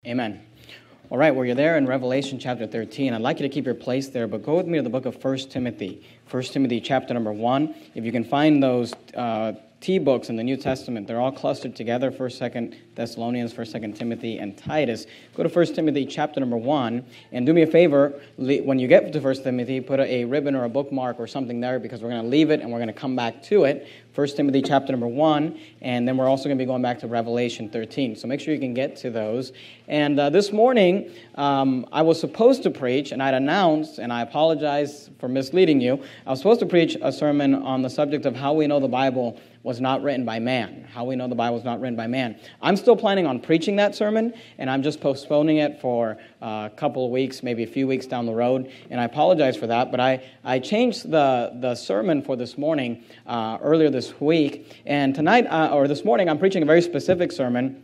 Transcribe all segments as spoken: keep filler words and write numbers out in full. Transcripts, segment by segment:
Amen. All right, well, you're there in Revelation chapter thirteen. I'd like you to keep your place there, but go with me to the book of First Timothy. First Timothy chapter number one. If you can find those uh, T books in the New Testament, they're all clustered together, First, Second Thessalonians, First, Second Timothy, and Titus. Go to First Timothy chapter number one, and do me a favor, when you get to First Timothy, put a, a ribbon or a bookmark or something there, because we're going to leave it and we're going to come back to it. First Timothy chapter number one, and then we're also going to be going back to Revelation thirteen. So make sure you can get to those. And uh, this morning, um, I was supposed to preach, and I'd announced, and I apologize for misleading you, I was supposed to preach a sermon on the subject of how we know the Bible was not written by man. How we know the Bible was not written by man. I'm still planning on preaching that sermon, and I'm just postponing it for uh, a couple of weeks, maybe a few weeks down the road, and I apologize for that, but I, I changed the, the sermon for this morning uh, earlier this week, and tonight, uh, or this morning, I'm preaching a very specific sermon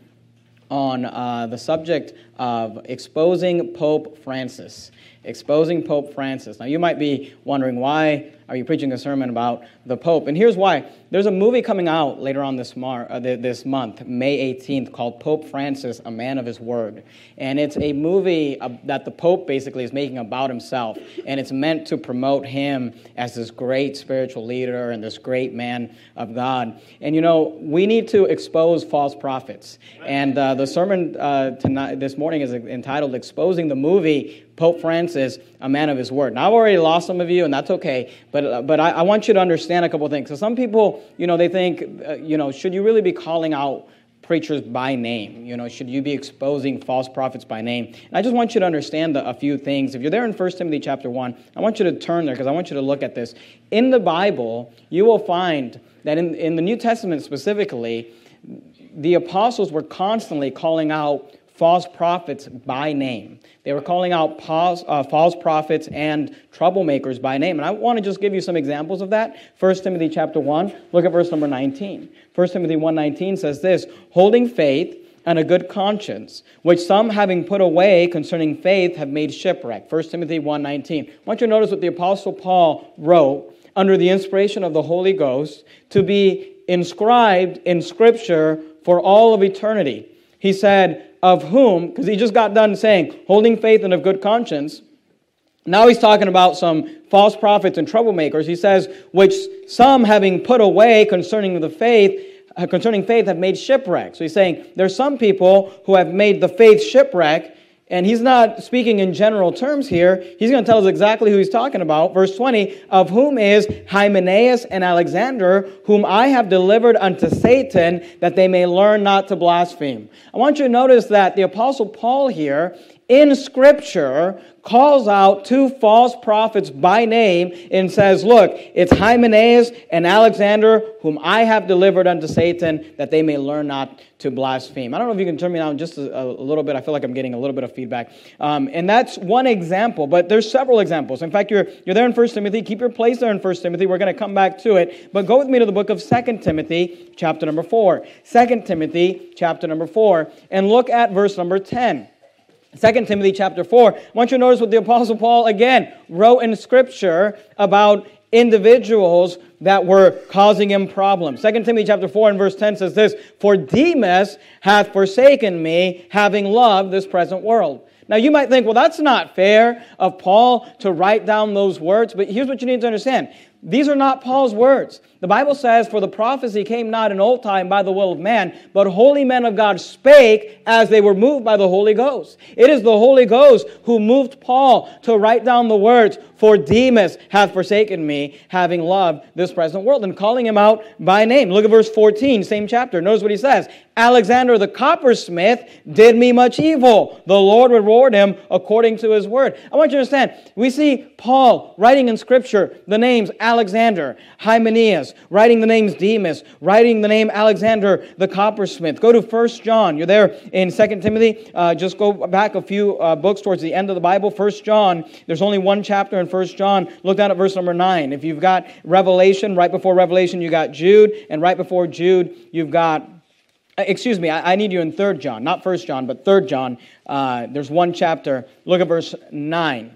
on uh, the subject of exposing Pope Francis. Exposing Pope Francis. Now, you might be wondering, why are you preaching a sermon about the Pope? And here's why. There's a movie coming out later on this, mar- uh, this month, May eighteenth, called Pope Francis, A Man of His Word. And it's a movie uh, that the Pope basically is making about himself. And it's meant to promote him as this great spiritual leader and this great man of God. And, you know, we need to expose false prophets. And uh, the sermon uh, tonight, this morning is entitled Exposing the Movie Pope Francis, A Man of His Word. Now, I've already lost some of you, and that's okay, but uh, but I, I want you to understand a couple of things. So some people, you know, they think, uh, you know, should you really be calling out preachers by name? You know, should you be exposing false prophets by name? And I just want you to understand a, a few things. If you're there in First Timothy chapter one, I want you to turn there because I want you to look at this. In the Bible, you will find that in, in the New Testament specifically, the apostles were constantly calling out false prophets by name. They were calling out false, uh, false prophets and troublemakers by name. And I want to just give you some examples of that. First Timothy chapter one, look at verse number nineteen. First Timothy one nineteen says this, holding faith and a good conscience, which some having put away concerning faith have made shipwreck. First Timothy one nineteen. I want you to notice what the Apostle Paul wrote under the inspiration of the Holy Ghost to be inscribed in Scripture for all of eternity. He said, of whom, because he just got done saying, holding faith and of good conscience. Now he's talking about some false prophets and troublemakers. He says, which some having put away concerning the faith, uh, concerning faith have made shipwreck. So he's saying, there's some people who have made the faith shipwreck, and he's not speaking in general terms here. He's going to tell us exactly who he's talking about. Verse twenty, of whom is Hymenaeus and Alexander, whom I have delivered unto Satan, that they may learn not to blaspheme. I want you to notice that the Apostle Paul here, in Scripture, calls out two false prophets by name and says, look, it's Hymenaeus and Alexander, whom I have delivered unto Satan, that they may learn not to blaspheme. I don't know if you can turn me down just a, a little bit. I feel like I'm getting a little bit of feedback. Um, and that's one example, but there's several examples. In fact, you're, you're there in First Timothy. Keep your place there in First Timothy. We're going to come back to it. But go with me to the book of Second Timothy, chapter number four. Second Timothy, chapter number four, and look at verse number ten. Second Timothy chapter four. I want you to notice what the Apostle Paul, again, wrote in Scripture about individuals that were causing him problems. Second Timothy chapter four and verse ten says this, for Demas hath forsaken me, having loved this present world. Now you might think, well, that's not fair of Paul to write down those words, but here's what you need to understand. These are not Paul's words. The Bible says, for the prophecy came not in old time by the will of man, but holy men of God spake as they were moved by the Holy Ghost. It is the Holy Ghost who moved Paul to write down the words, for Demas hath forsaken me, having loved this present world, and calling him out by name. Look at verse fourteen, same chapter. Notice what he says. Alexander the coppersmith did me much evil. The Lord reward him according to his word. I want you to understand, we see Paul writing in Scripture the names Alexander, Hymenaeus, writing the names Demas, writing the name Alexander the coppersmith. Go to First John. You're there in Second Timothy. Uh, just go back a few uh, books towards the end of the Bible. First John. There's only one chapter in First John. Look down at verse number nine. If you've got Revelation, right before Revelation, you got Jude, and right before Jude, you've got Excuse me, I, I need you in Third John, not First John, but Third John. Uh, there's one chapter. Look at verse nine.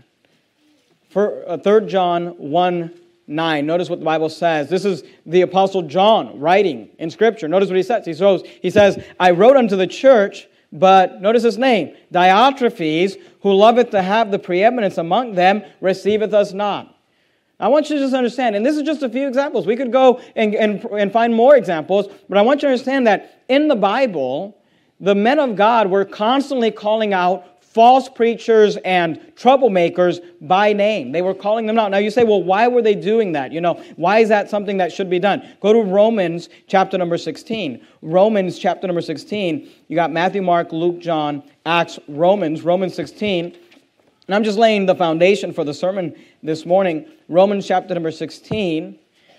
For, uh, Third John one nine. Notice what the Bible says. This is the Apostle John writing in Scripture. Notice what he says. He says, he says, I wrote unto the church But notice his name, Diotrephes, who loveth to have the preeminence among them, receiveth us not. I want you to just understand, and this is just a few examples. We could go and, and, and find more examples, but I want you to understand that in the Bible, the men of God were constantly calling out false preachers and troublemakers by name. They were calling them out. Now you say, well, why were they doing that? You know, why is that something that should be done? Go to Romans chapter number sixteen. Romans chapter number sixteen. You got Matthew, Mark, Luke, John, Acts, Romans, Romans sixteen. And I'm just laying the foundation for the sermon this morning. Romans chapter number sixteen.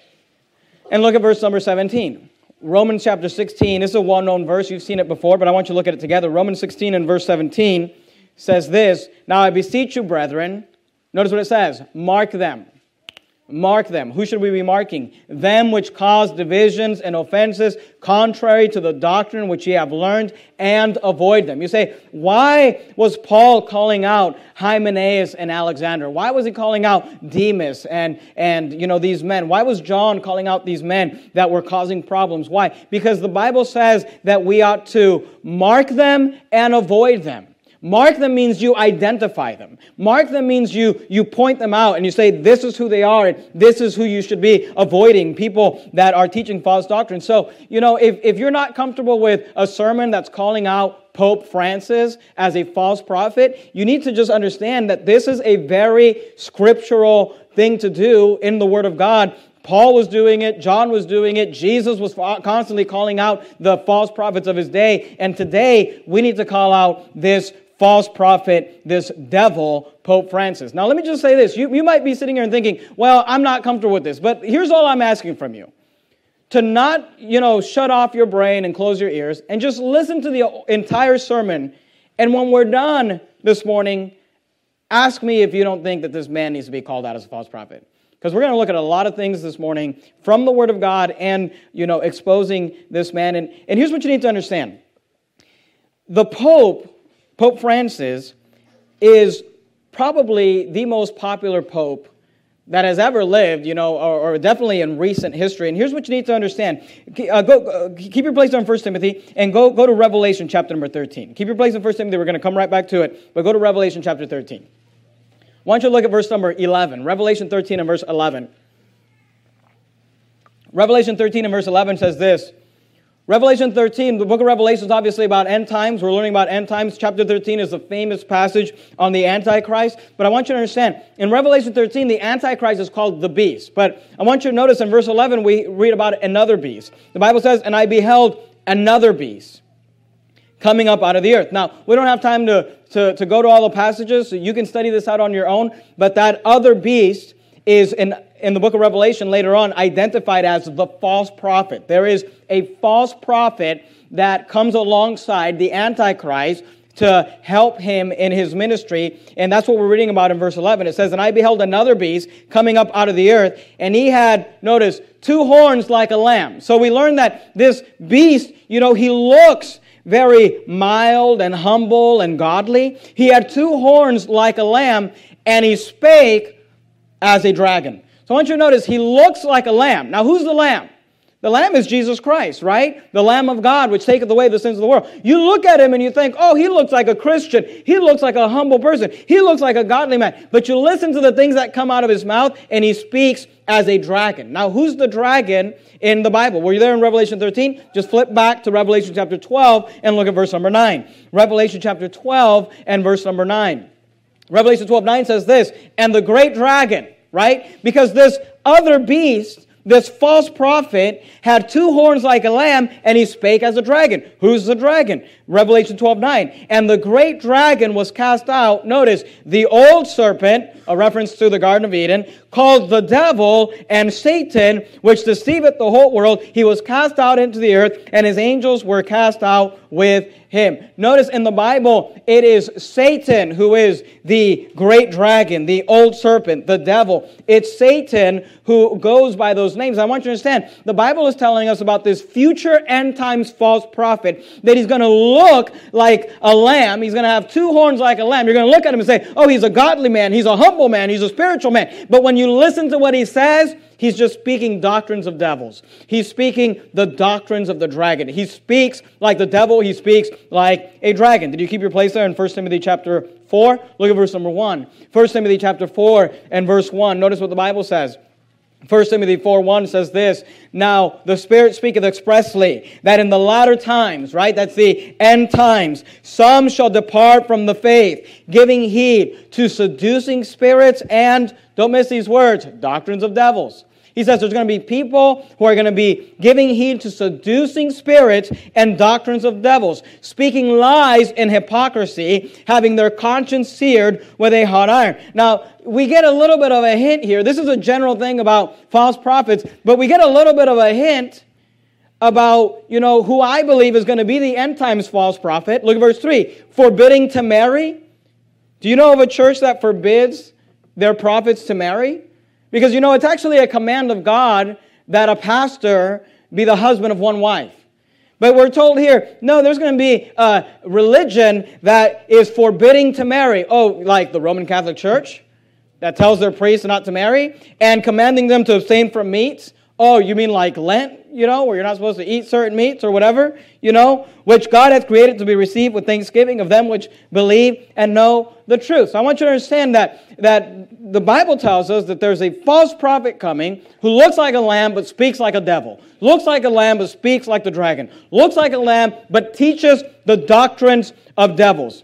And look at verse number seventeen. Romans chapter sixteen. This is a well-known verse. You've seen it before, but I want you to look at it together. Romans sixteen and verse seventeen says this, Now I beseech you, brethren. Notice what it says. Mark them. Mark them. Who should we be marking? Them which cause divisions and offenses contrary to the doctrine which ye have learned, and avoid them. You say, why was Paul calling out Hymenaeus and Alexander? Why was he calling out Demas and, and you know, these men? Why was John calling out these men that were causing problems? Why? Because the Bible says that we ought to mark them and avoid them. Mark them means you identify them. Mark them means you, you point them out and you say, this is who they are, and this is who you should be avoiding, people that are teaching false doctrine. So, you know, if, if you're not comfortable with a sermon that's calling out Pope Francis as a false prophet, you need to just understand that this is a very scriptural thing to do in the Word of God. Paul was doing it, John was doing it, Jesus was constantly calling out the false prophets of his day, and today we need to call out this false prophet, this devil, Pope Francis. Now let me just say this, you, you might be sitting here and thinking, well, I'm not comfortable with this, but here's all I'm asking from you. To not, you know, shut off your brain and close your ears, and just listen to the entire sermon, and when we're done this morning, ask me if you don't think that this man needs to be called out as a false prophet. Because we're going to look at a lot of things this morning from the Word of God and, you know, exposing this man. And, and here's what you need to understand. The Pope, Pope Francis, is probably the most popular Pope that has ever lived, you know, or, or definitely in recent history. And here's what you need to understand. Uh, go, uh, keep your place on First Timothy and go, go to Revelation chapter number thirteen. Keep your place in First Timothy. We're going to come right back to it. But go to Revelation chapter thirteen. Why don't you look at verse number eleven? Revelation thirteen and verse eleven. Revelation thirteen and verse eleven says this. Revelation thirteen, the book of Revelation is obviously about end times. We're learning about end times. Chapter thirteen is the famous passage on the Antichrist. But I want you to understand, in Revelation thirteen, the Antichrist is called the beast. But I want you to notice in verse eleven, we read about another beast. The Bible says, and I beheld another beast coming up out of the earth. Now, we don't have time to, to, to go to all the passages, so you can study this out on your own. But that other beast is in, in the book of Revelation later on identified as the false prophet. There is a false prophet that comes alongside the Antichrist to help him in his ministry. And that's what we're reading about in verse eleven. It says, and I beheld another beast coming up out of the earth, and he had, notice, two horns like a lamb. So we learn that this beast, you know, he looks very mild and humble and godly. He had two horns like a lamb, and he spake as a dragon. So I want you to notice, he looks like a lamb. Now, who's the lamb? The lamb is Jesus Christ, right? The Lamb of God, which taketh away the sins of the world. You look at him and you think, oh, he looks like a Christian. He looks like a humble person. He looks like a godly man. But you listen to the things that come out of his mouth, and he speaks as a dragon. Now, who's the dragon in the Bible? Were you there in Revelation thirteen? Just flip back to Revelation chapter twelve and look at verse number nine. Revelation chapter twelve and verse number nine. Revelation twelve nine says this, and the great dragon, right? Because this other beast, this false prophet, had two horns like a lamb, and he spake as a dragon. Who's the dragon? Revelation twelve nine. And the great dragon was cast out, notice, the old serpent, a reference to the Garden of Eden, called the devil and Satan, which deceiveth the whole world. He was cast out into the earth, and his angels were cast out with him. Notice in the Bible, it is Satan who is the great dragon, the old serpent, the devil. It's Satan who goes by those names. I want you to understand, the Bible is telling us about this future end times false prophet, that he's going to look like a lamb. He's going to have two horns like a lamb. You're going to look at him and say, oh, he's a godly man. He's a humble man. He's a spiritual man. But when you listen to what he says, he's just speaking doctrines of devils. He's speaking the doctrines of the dragon. He speaks like the devil. He speaks like a dragon. Did you keep your place there in First Timothy chapter four? Look at verse number one. First Timothy chapter four and verse one. Notice what the Bible says. First Timothy four one says this, now the Spirit speaketh expressly, that in the latter times, right, that's the end times, some shall depart from the faith, giving heed to seducing spirits and, don't miss these words, doctrines of devils. He says there's going to be people who are going to be giving heed to seducing spirits and doctrines of devils, speaking lies in hypocrisy, having their conscience seared with a hot iron. Now, we get a little bit of a hint here. This is a general thing about false prophets, but we get a little bit of a hint about, you know, who I believe is going to be the end times false prophet. Look at verse three. Forbidding to marry. Do you know of a church that forbids their prophets to marry? Because, you know, it's actually a command of God that a pastor be the husband of one wife. But we're told here, no, there's going to be a religion that is forbidding to marry. Oh, like the Roman Catholic Church that tells their priests not to marry and commanding them to abstain from meats. Oh, you mean like Lent, you know, where you're not supposed to eat certain meats or whatever, you know, which God hath created to be received with thanksgiving of them which believe and know the truth. So I want you to understand that, that the Bible tells us that there's a false prophet coming who looks like a lamb but speaks like a devil. Looks like a lamb but speaks like the dragon. Looks like a lamb but teaches the doctrines of devils.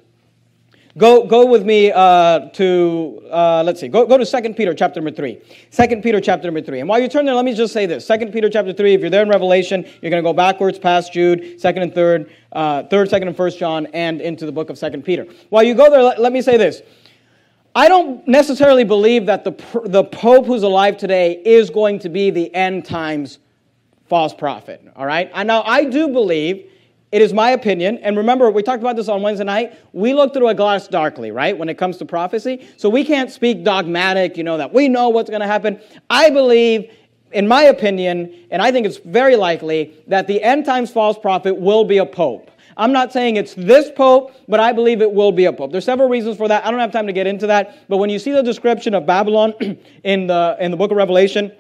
Go go with me uh, to, uh, let's see, go, go to Second Peter chapter number three. Second Peter chapter number three. And while you turn there, let me just say this. Second Peter chapter three, if you're there in Revelation, you're going to go backwards past Jude, second and third, uh, third, second, and first John, and into the book of Second Peter. While you go there, let, let me say this. I don't necessarily believe that the, the Pope who's alive today is going to be the end times false prophet, all right? And now, I do believe, it is my opinion, and remember, we talked about this on Wednesday night, we look through a glass darkly, right, when it comes to prophecy, so we can't speak dogmatic, you know, that we know what's going to happen. I believe, in my opinion, and I think it's very likely, that the end times false prophet will be a pope. I'm not saying it's this pope, but I believe it will be a pope. There's several reasons for that. I don't have time to get into that, but when you see the description of Babylon in the in the book of Revelation,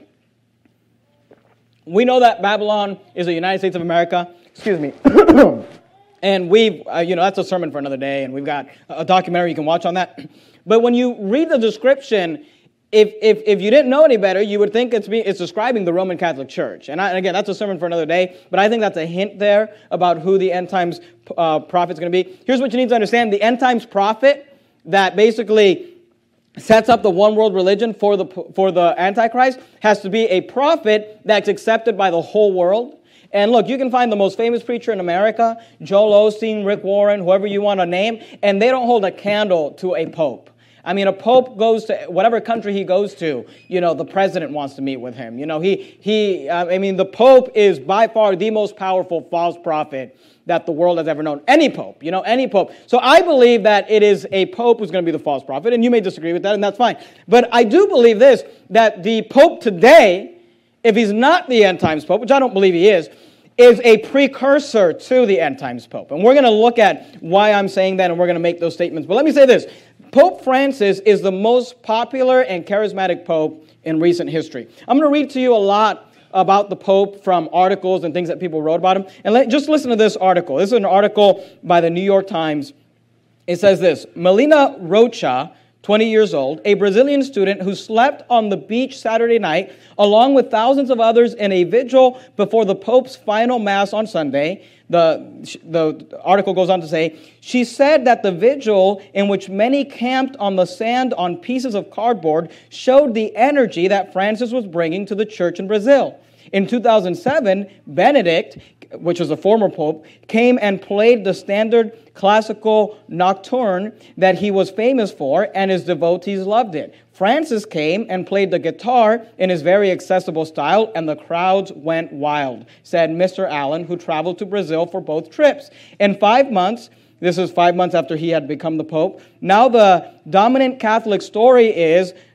we know that Babylon is the United States of America. Excuse me. And we've, uh, you know, that's a sermon for another day, and we've got a documentary you can watch on that. But when you read the description, if if if you didn't know any better, you would think it's be, it's describing the Roman Catholic Church. And, I, and again, that's a sermon for another day, but I think that's a hint there about who the end times uh, prophet's going to be. Here's what you need to understand. The end times prophet that basically sets up the one world religion for the for the Antichrist has to be a prophet that's accepted by the whole world. And look, you can find the most famous preacher in America, Joel Osteen, Rick Warren, whoever you want to name, and they don't hold a candle to a pope. I mean, a pope goes to whatever country he goes to, you know, the president wants to meet with him. You know, he, he. Uh, I mean, the pope is by far the most powerful false prophet that the world has ever known. Any pope, you know, any pope. So I believe that it is a pope who's going to be the false prophet, and you may disagree with that, and that's fine. But I do believe this, that the pope today, if he's not the end times pope, which I don't believe he is, is a precursor to the end times pope. And we're going to look at why I'm saying that, and we're going to make those statements. But let me say this. Pope Francis is the most popular and charismatic pope in recent history. I'm going to read to you a lot about the pope from articles and things that people wrote about him. And let, just listen to this article. This is an article by the New York Times. It says this. Melina Rocha, twenty years old, a Brazilian student who slept on the beach Saturday night, along with thousands of others in a vigil before the Pope's final Mass on Sunday. The, the article goes on to say, she said that the vigil in which many camped on the sand on pieces of cardboard showed the energy that Francis was bringing to the church in Brazil. In two thousand seven, Benedict, which was a former pope, came and played the standard classical nocturne that he was famous for, and his devotees loved it. Francis came and played the guitar in his very accessible style, and the crowds went wild, said Mister Allen, who traveled to Brazil for both trips. In five months, this is five months after he had become the pope, now the dominant Catholic story is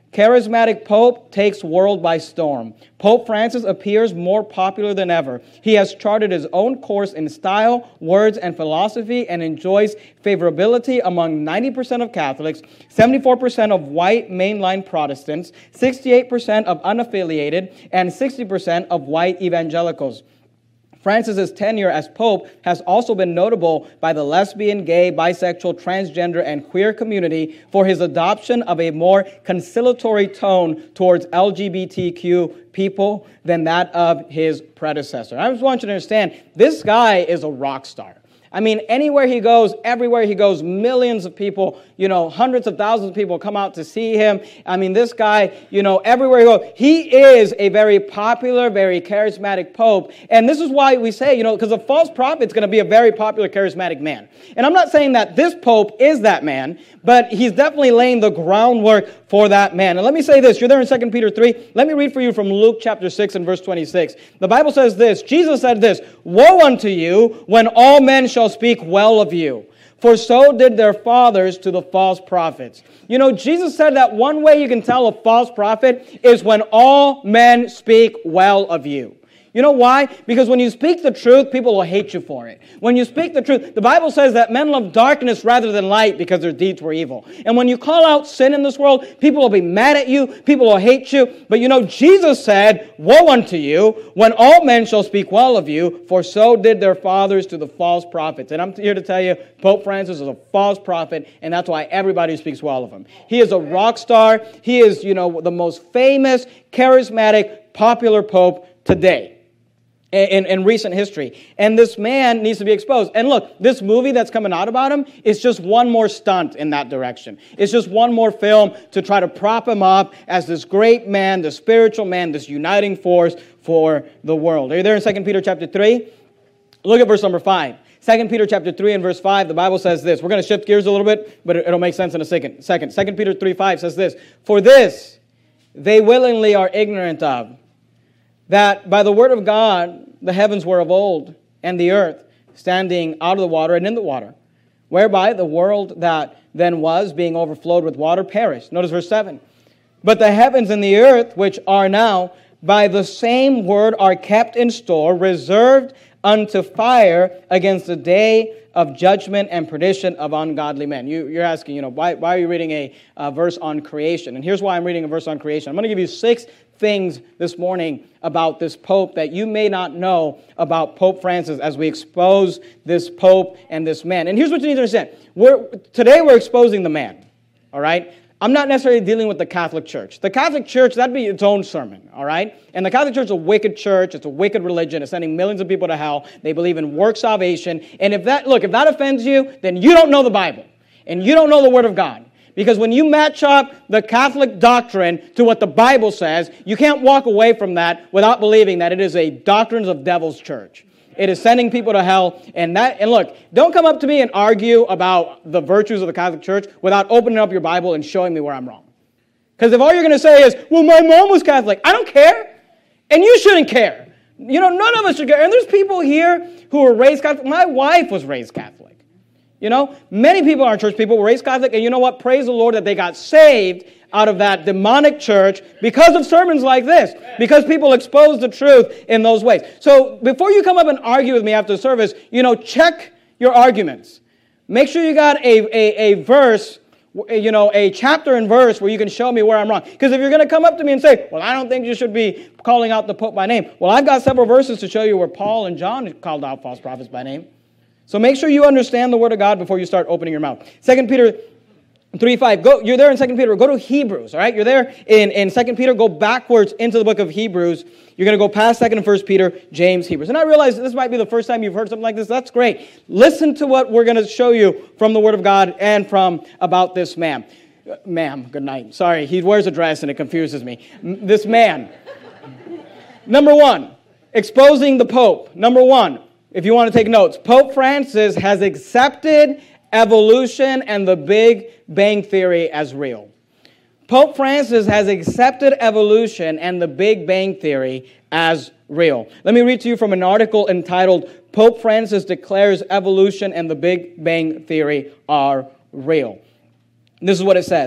Charismatic Pope takes world by storm. Pope Francis appears more popular than ever. He has charted his own course in style, words, and philosophy and enjoys favorability among ninety percent of Catholics, seventy-four percent of white mainline Protestants, sixty-eight percent of unaffiliated, and sixty percent of white evangelicals. Francis's tenure as Pope has also been notable by the lesbian, gay, bisexual, transgender, and queer community for his adoption of a more conciliatory tone towards L G B T Q people than that of his predecessor. I just want you to understand, this guy is a rock star. I mean, anywhere he goes, everywhere he goes, millions of people, you know, hundreds of thousands of people come out to see him. I mean, this guy, you know, everywhere he goes, he is a very popular, very charismatic pope. And this is why we say, you know, because a false prophet is going to be a very popular, charismatic man. And I'm not saying that this pope is that man, but he's definitely laying the groundwork for that man. And let me say this. You're there in Second Peter three. Let me read for you from Luke chapter six and verse twenty-six. The Bible says this. Jesus said this, "Woe unto you when all men shall speak well of you, for so did their fathers to the false prophets." You know, Jesus said that one way you can tell a false prophet is when all men speak well of you. You know why? Because when you speak the truth, people will hate you for it. When you speak the truth, the Bible says that men love darkness rather than light because their deeds were evil. And when you call out sin in this world, people will be mad at you, people will hate you. But you know, Jesus said, "Woe unto you when all men shall speak well of you, for so did their fathers to the false prophets." And I'm here to tell you, Pope Francis is a false prophet, and that's why everybody speaks well of him. He is a rock star. He is, you know, the most famous, charismatic, popular pope today. In, in recent history. And this man needs to be exposed. And look, this movie that's coming out about him is just one more stunt in that direction. It's just one more film to try to prop him up as this great man, this spiritual man, this uniting force for the world. Are you there in Second Peter chapter three? Look at verse number five. Second Peter chapter three and verse five, the Bible says this. We're going to shift gears a little bit, but it'll make sense in a second. Second, Second Peter three five says this, "For this they willingly are ignorant of, that by the word of God the heavens were of old, and the earth standing out of the water and in the water, whereby the world that then was, being overflowed with water, perished." Notice verse seven. "But the heavens and the earth, which are now, by the same word are kept in store, reserved unto fire against the day of judgment and perdition of ungodly men." You, you're asking, you know, why, why are you reading a uh, verse on creation? And here's why I'm reading a verse on creation. I'm going to give you six things this morning about this pope that you may not know about Pope Francis as we expose this pope and this man. And here's what you need to understand. We're, today we're exposing the man, all right? I'm not necessarily dealing with the Catholic Church. The Catholic Church, that'd be its own sermon, all right? And the Catholic Church is a wicked church. It's a wicked religion. It's sending millions of people to hell. They believe in work salvation. And if that, look, if that offends you, then you don't know the Bible. And you don't know the Word of God. Because when you match up the Catholic doctrine to what the Bible says, you can't walk away from that without believing that it is a doctrines of devil's church. It is sending people to hell. And that, and look, don't come up to me and argue about the virtues of the Catholic Church without opening up your Bible and showing me where I'm wrong. Because if all you're going to say is, "Well, my mom was Catholic," I don't care. And you shouldn't care. You know, none of us should care. And there's people here who were raised Catholic. My wife was raised Catholic. You know, many people in our church, people were raised Catholic, and you know what? Praise the Lord that they got saved out of that demonic church because of sermons like this, because people expose the truth in those ways. So before you come up and argue with me after the service, you know, check your arguments. Make sure you got a, a, a verse, you know, a chapter and verse where you can show me where I'm wrong. Because if you're going to come up to me and say, "Well, I don't think you should be calling out the Pope by name," well, I've got several verses to show you where Paul and John called out false prophets by name. So make sure you understand the Word of God before you start opening your mouth. Second Peter three five. Go, you're there in Second Peter. Go to Hebrews, all right? You're there in, in Second Peter. Go backwards into the book of Hebrews. You're going to go past Second and First Peter, James, Hebrews. And I realize this might be the first time you've heard something like this. That's great. Listen to what we're going to show you from the Word of God and from about this man. Uh, ma'am, good night. Sorry, he wears a dress and it confuses me. M- this man. Number one, exposing the Pope. Number one. If you want to take notes, Pope Francis has accepted evolution and the Big Bang Theory as real. Pope Francis has accepted evolution and the Big Bang Theory as real. Let me read to you from an article entitled, "Pope Francis Declares Evolution and the Big Bang Theory Are Real." This is what it says.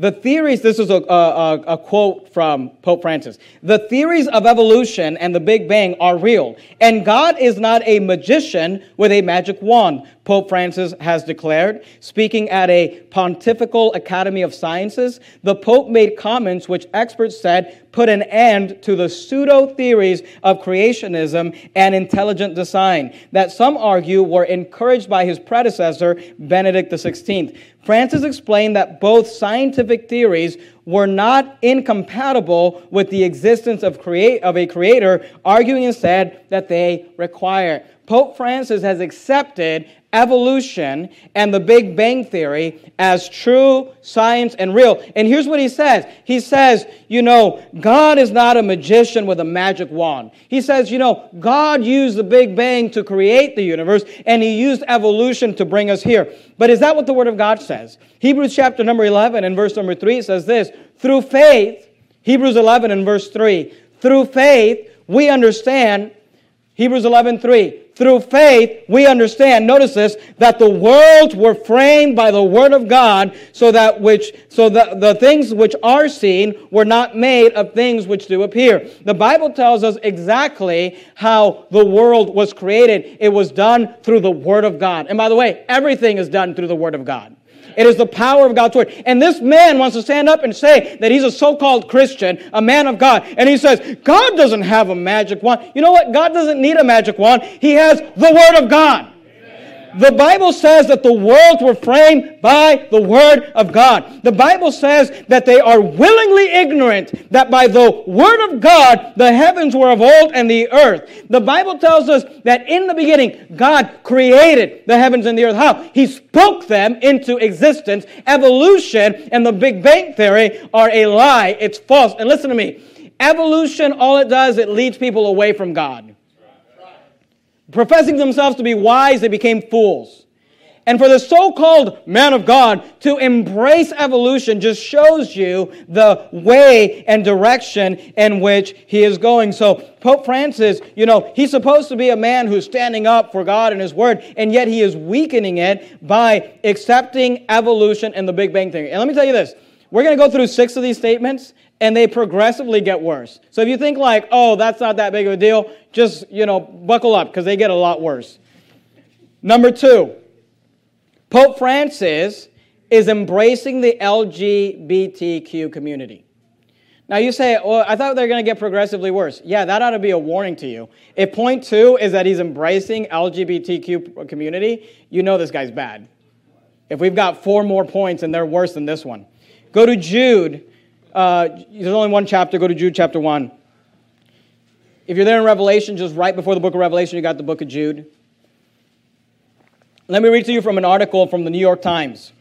The theories, this is a, a, a quote from Pope Francis, the theories of evolution and the Big Bang are real, and God is not a magician with a magic wand, Pope Francis has declared. Speaking at a Pontifical Academy of Sciences, the Pope made comments which experts said put an end to the pseudo-theories of creationism and intelligent design that some argue were encouraged by his predecessor, Benedict the sixteenth. Francis explained that both scientific theories were not incompatible with the existence of, create, of a creator, arguing instead that they require. Pope Francis has accepted evolution and the Big Bang Theory as true science and real. And here's what he says. He says, you know, God is not a magician with a magic wand. He says, you know, God used the Big Bang to create the universe, and he used evolution to bring us here. But is that what the Word of God says? Hebrews chapter number eleven and verse number three says this, through faith, Hebrews eleven and verse three, through faith we understand, Hebrews eleven three, through faith, we understand, notice this, that the worlds were framed by the Word of God, so that which, so that the things which are seen were not made of things which do appear. The Bible tells us exactly how the world was created. It was done through the Word of God. And by the way, everything is done through the Word of God. It is the power of God's Word. And this man wants to stand up and say that he's a so-called Christian, a man of God. And he says, God doesn't have a magic wand. You know what? God doesn't need a magic wand. He has the Word of God. The Bible says that the worlds were framed by the Word of God. The Bible says that they are willingly ignorant that by the Word of God the heavens were of old and the earth. The Bible tells us that in the beginning God created the heavens and the earth. How? He spoke them into existence. Evolution and the Big Bang Theory are a lie. It's false. And listen to me. Evolution, all it does, it leads people away from God. Professing themselves to be wise, they became fools. And for the so-called man of God to embrace evolution just shows you the way and direction in which he is going. So Pope Francis, you know, he's supposed to be a man who's standing up for God and His Word, and yet he is weakening it by accepting evolution and the Big Bang Theory. And let me tell you this. We're going to go through six of these statements, and they progressively get worse. So if you think like, oh, that's not that big of a deal, just, you know, buckle up, because they get a lot worse. Number two, Pope Francis is embracing the L G B T Q community. Now you say, well, I thought they were going to get progressively worse. Yeah, that ought to be a warning to you. If point two is that he's embracing L G B T Q community, you know this guy's bad. If we've got four more points and they're worse than this one. Go to Jude. Uh, there's only one chapter. Go to Jude chapter one. If you're there in Revelation, just right before the book of Revelation, you got the book of Jude. Let me read to you from an article from the New York Times.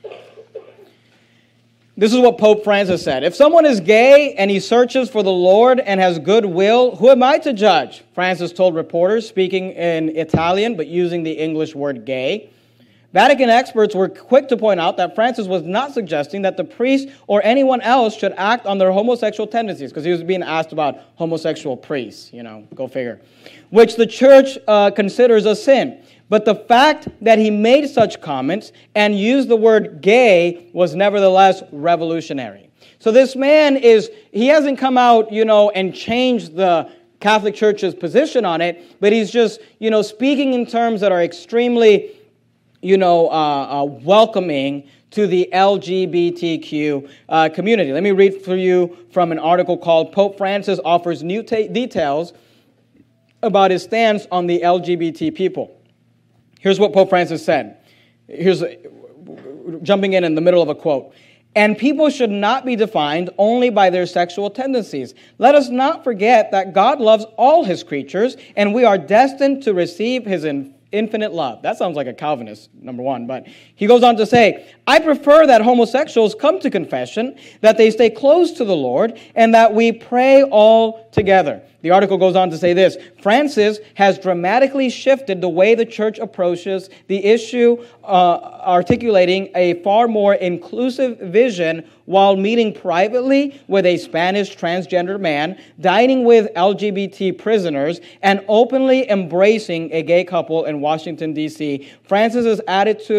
This is what Pope Francis said. If someone is gay and he searches for the Lord and has good will, who am I to judge? Francis told reporters, speaking in Italian but using the English word gay. Vatican experts were quick to point out that Francis was not suggesting that the priest or anyone else should act on their homosexual tendencies, because he was being asked about homosexual priests, you know, go figure, which the church uh, considers a sin. But the fact that he made such comments and used the word gay was nevertheless revolutionary. So this man is, he hasn't come out, you know, and changed the Catholic Church's position on it, but he's just, you know, speaking in terms that are extremely, you know, uh, uh, welcoming to the L G B T Q uh, community. Let me read for you from an article called Pope Francis Offers New ta- Details About His Stance on the L G B T People. Here's what Pope Francis said. Here's a, jumping in in the middle of a quote. And people should not be defined only by their sexual tendencies. Let us not forget that God loves all His creatures, and we are destined to receive His in, infinite love. That sounds like a Calvinist, number one. But he goes on to say, I prefer that homosexuals come to confession, that they stay close to the Lord, and that we pray all together. The article goes on to say this, Francis has dramatically shifted the way the church approaches the issue, uh, articulating a far more inclusive vision while meeting privately with a Spanish transgender man, dining with L G B T prisoners, and openly embracing a gay couple in Washington, D C Francis's attitude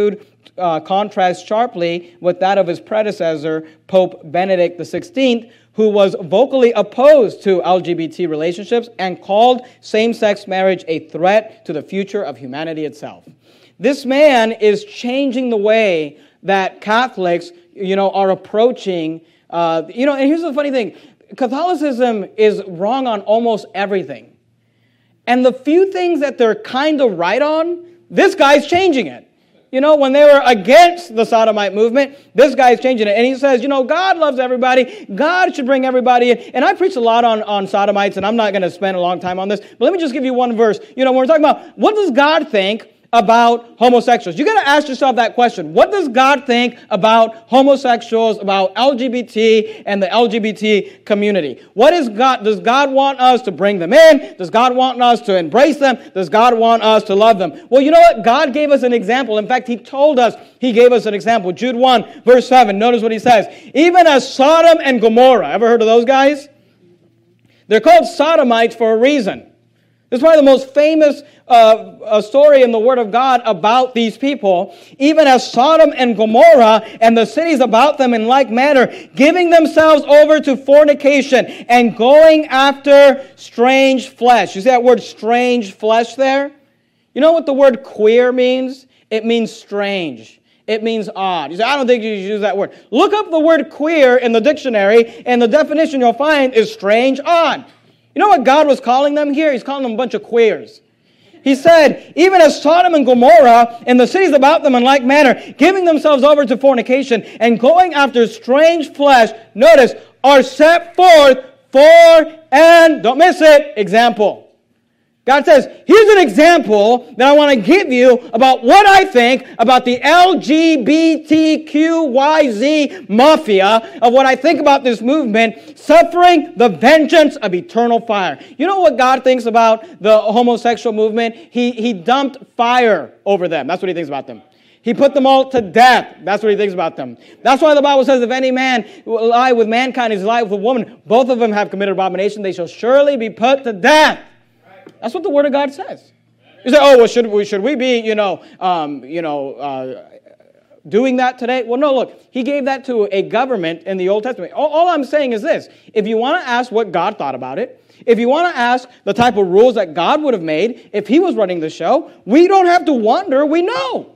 uh, contrasts sharply with that of his predecessor, Pope Benedict the sixteenth, who was vocally opposed to L G B T relationships and called same-sex marriage a threat to the future of humanity itself. This man is changing the way that Catholics, you know, are approaching, uh, you know, and here's the funny thing. Catholicism is wrong on almost everything. And the few things that they're kind of right on, this guy's changing it. You know, when they were against the sodomite movement, this guy's changing it. And he says, you know, God loves everybody. God should bring everybody in. And I preach a lot on, on sodomites, and I'm not going to spend a long time on this. But let me just give you one verse. You know, when we're talking about what does God think about homosexuals? You got to ask yourself that question. What does God think about homosexuals, about L G B T and the L G B T community? What is God? Does God want us to bring them in? Does God want us to embrace them? Does God want us to love them? Well, you know what? God gave us an example. In fact, He told us He gave us an example. Jude one, verse seven. Notice what He says. Even as Sodom and Gomorrah. Ever heard of those guys? They're called sodomites for a reason. This is probably the most famous uh, uh, story in the Word of God about these people. Even as Sodom and Gomorrah and the cities about them in like manner, giving themselves over to fornication and going after strange flesh. You see that word strange flesh there? You know what the word queer means? It means strange. It means odd. You say, I don't think you should use that word. Look up the word queer in the dictionary, and the definition you'll find is strange, odd. You know what God was calling them here? He's calling them a bunch of queers. He said, even as Sodom and Gomorrah and the cities about them in like manner, giving themselves over to fornication and going after strange flesh, notice, are set forth for an, don't miss it, example. God says, here's an example that I want to give you about what I think about the L G B T Q Y Z mafia, of what I think about this movement, suffering the vengeance of eternal fire. You know what God thinks about the homosexual movement? He, he dumped fire over them. That's what He thinks about them. He put them all to death. That's what He thinks about them. That's why the Bible says, if any man lie with mankind, is lie with a woman, both of them have committed abomination, they shall surely be put to death. That's what the Word of God says. You say, oh, well, should we, should we be, you know, um, you know, uh, doing that today? Well, no, look, He gave that to a government in the Old Testament. All, all I'm saying is this. If you want to ask what God thought about it, if you want to ask the type of rules that God would have made if He was running the show, we don't have to wonder. We know.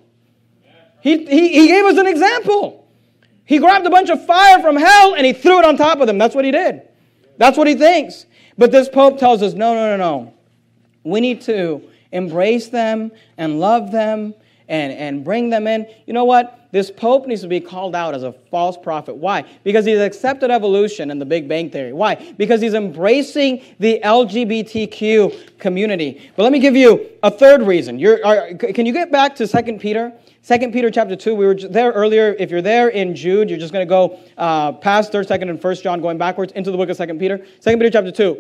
He, he, he gave us an example. He grabbed a bunch of fire from hell and He threw it on top of them. That's what He did. That's what He thinks. But this Pope tells us, no, no, no, no. We need to embrace them and love them and, and bring them in. You know what? This Pope needs to be called out as a false prophet. Why? Because he's accepted evolution and the Big Bang Theory. Why? Because he's embracing the L G B T Q community. But let me give you a third reason. You're, are, can you get back to Second Peter? Second Peter chapter two, we were there earlier. If you're there in Jude, you're just going to go uh, past third, second, and first John, going backwards into the book of Second Peter. Second Peter chapter two.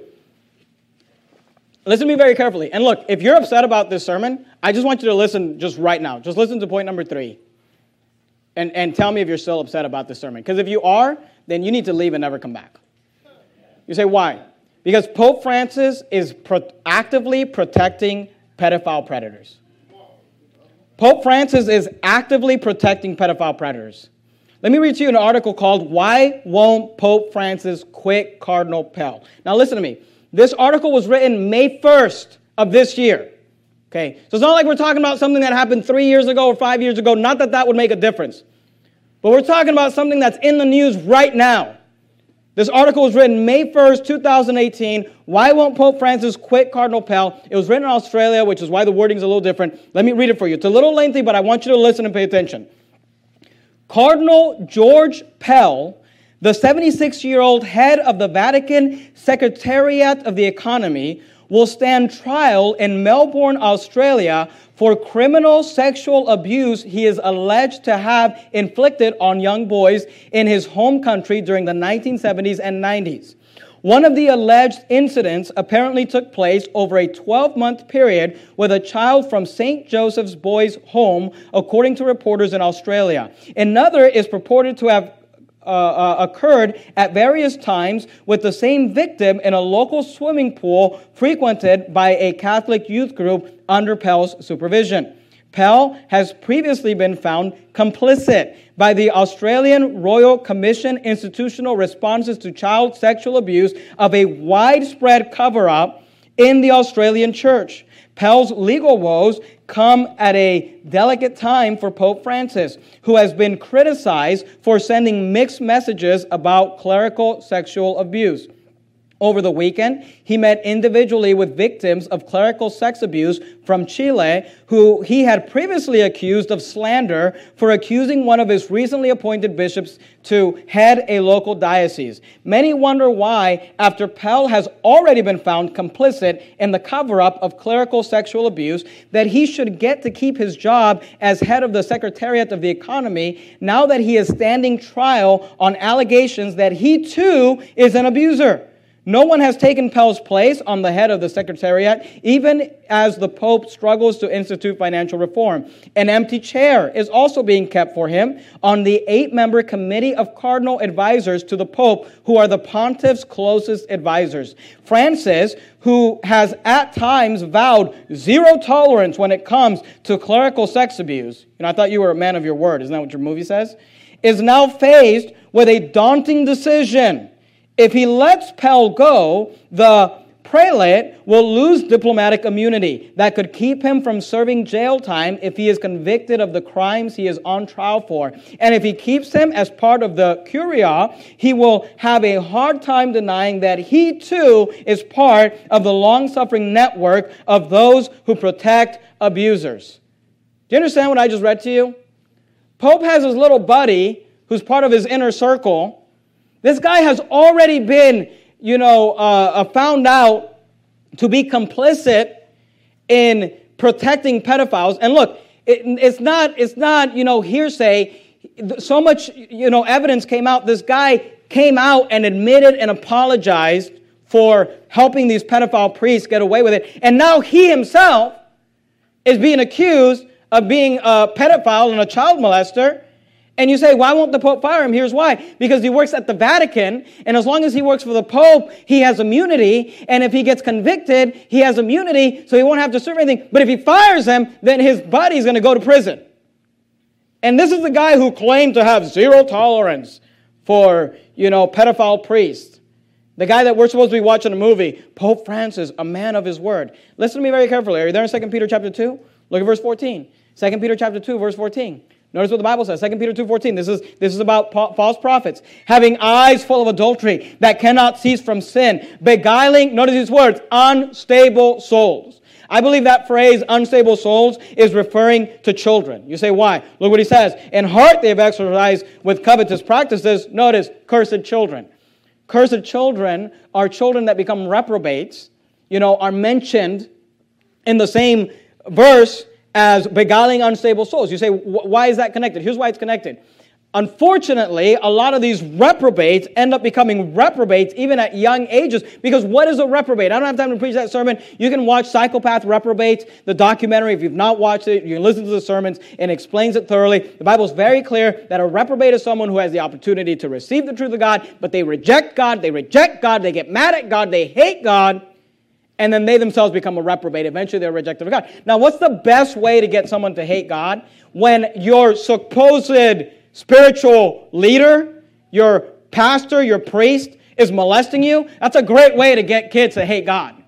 Listen to me very carefully. And look, if you're upset about this sermon, I just want you to listen just right now. Just listen to point number three. And, and tell me if you're still upset about this sermon. Because if you are, then you need to leave and never come back. You say, why? Because Pope Francis is pro- actively protecting pedophile predators. Pope Francis is actively protecting pedophile predators. Let me read to you an article called, Why Won't Pope Francis Quit Cardinal Pell? Now listen to me. This article was written May first of this year. Okay, so it's not like we're talking about something that happened three years ago or five years ago. Not that that would make a difference. But we're talking about something that's in the news right now. This article was written May first, two thousand eighteen. Why won't Pope Francis quit Cardinal Pell? It was written in Australia, which is why the wording's a little different. Let me read it for you. It's a little lengthy, but I want you to listen and pay attention. Cardinal George Pell, the seventy-six-year-old head of the Vatican Secretariat of the Economy, will stand trial in Melbourne, Australia, for criminal sexual abuse he is alleged to have inflicted on young boys in his home country during the nineteen seventies and nineties. One of the alleged incidents apparently took place over a twelve-month period with a child from Saint Joseph's Boys' Home, according to reporters in Australia. Another is purported to have Uh, uh, occurred at various times with the same victim in a local swimming pool frequented by a Catholic youth group under Pell's supervision. Pell has previously been found complicit by the Australian Royal Commission Institutional Responses to Child Sexual Abuse of a widespread cover-up in the Australian Church. Pell's legal woes come at a delicate time for Pope Francis, who has been criticized for sending mixed messages about clerical sexual abuse. Over the weekend, he met individually with victims of clerical sex abuse from Chile, who he had previously accused of slander for accusing one of his recently appointed bishops to head a local diocese. Many wonder why, after Pell has already been found complicit in the cover-up of clerical sexual abuse, that he should get to keep his job as head of the Secretariat of the Economy now that he is standing trial on allegations that he too is an abuser. No one has taken Pell's place on the head of the Secretariat, even as the Pope struggles to institute financial reform. An empty chair is also being kept for him on the eight-member Committee of Cardinal Advisors to the Pope, who are the Pontiff's closest advisors. Francis, who has at times vowed zero tolerance when it comes to clerical sex abuse, you know, I thought you were a man of your word, isn't that what your movie says? Is now faced with a daunting decision. If he lets Pell go, the prelate will lose diplomatic immunity that could keep him from serving jail time if he is convicted of the crimes he is on trial for. And if he keeps him as part of the Curia, he will have a hard time denying that he too is part of the long-suffering network of those who protect abusers. Do you understand what I just read to you? Pope has his little buddy who's part of his inner circle. This guy has already been, you know, uh, found out to be complicit in protecting pedophiles. And look, it, it's not, it's not, you know, hearsay. So much, you know, evidence came out. This guy came out and admitted and apologized for helping these pedophile priests get away with it. And now he himself is being accused of being a pedophile and a child molester. And you say, why won't the Pope fire him? Here's why. Because he works at the Vatican, and as long as he works for the Pope, he has immunity. And if he gets convicted, he has immunity, so he won't have to serve anything. But if he fires him, then his buddy's going to go to prison. And this is the guy who claimed to have zero tolerance for, you know, pedophile priests. The guy that we're supposed to be watching a movie, Pope Francis, a man of his word. Listen to me very carefully. Are you there in Second Peter chapter two? Look at verse fourteen. Second Peter chapter two, verse fourteen. Notice what the Bible says, Second Peter two fourteen. This is, this is about false prophets. Having eyes full of adultery that cannot cease from sin. Beguiling, notice these words, unstable souls. I believe that phrase, unstable souls, is referring to children. You say, why? Look what he says. In heart they have exercised with covetous practices. Notice, cursed children. Cursed children are children that become reprobates, you know, are mentioned in the same verse as beguiling unstable souls. You say, why is that connected? Here's why it's connected. Unfortunately, a lot of these reprobates end up becoming reprobates even at young ages, because what is a reprobate? I don't have time to preach that sermon. You can watch Psychopath Reprobates, the documentary. If you've not watched it, you can listen to the sermons, and it explains it thoroughly. The Bible is very clear that a reprobate is someone who has the opportunity to receive the truth of God, but they reject God, they reject God, they get mad at God, they hate God, and then they themselves become a reprobate. Eventually, they're rejected of God. Now, what's the best way to get someone to hate God? When your supposed spiritual leader, your pastor, your priest is molesting you, that's a great way to get kids to hate God.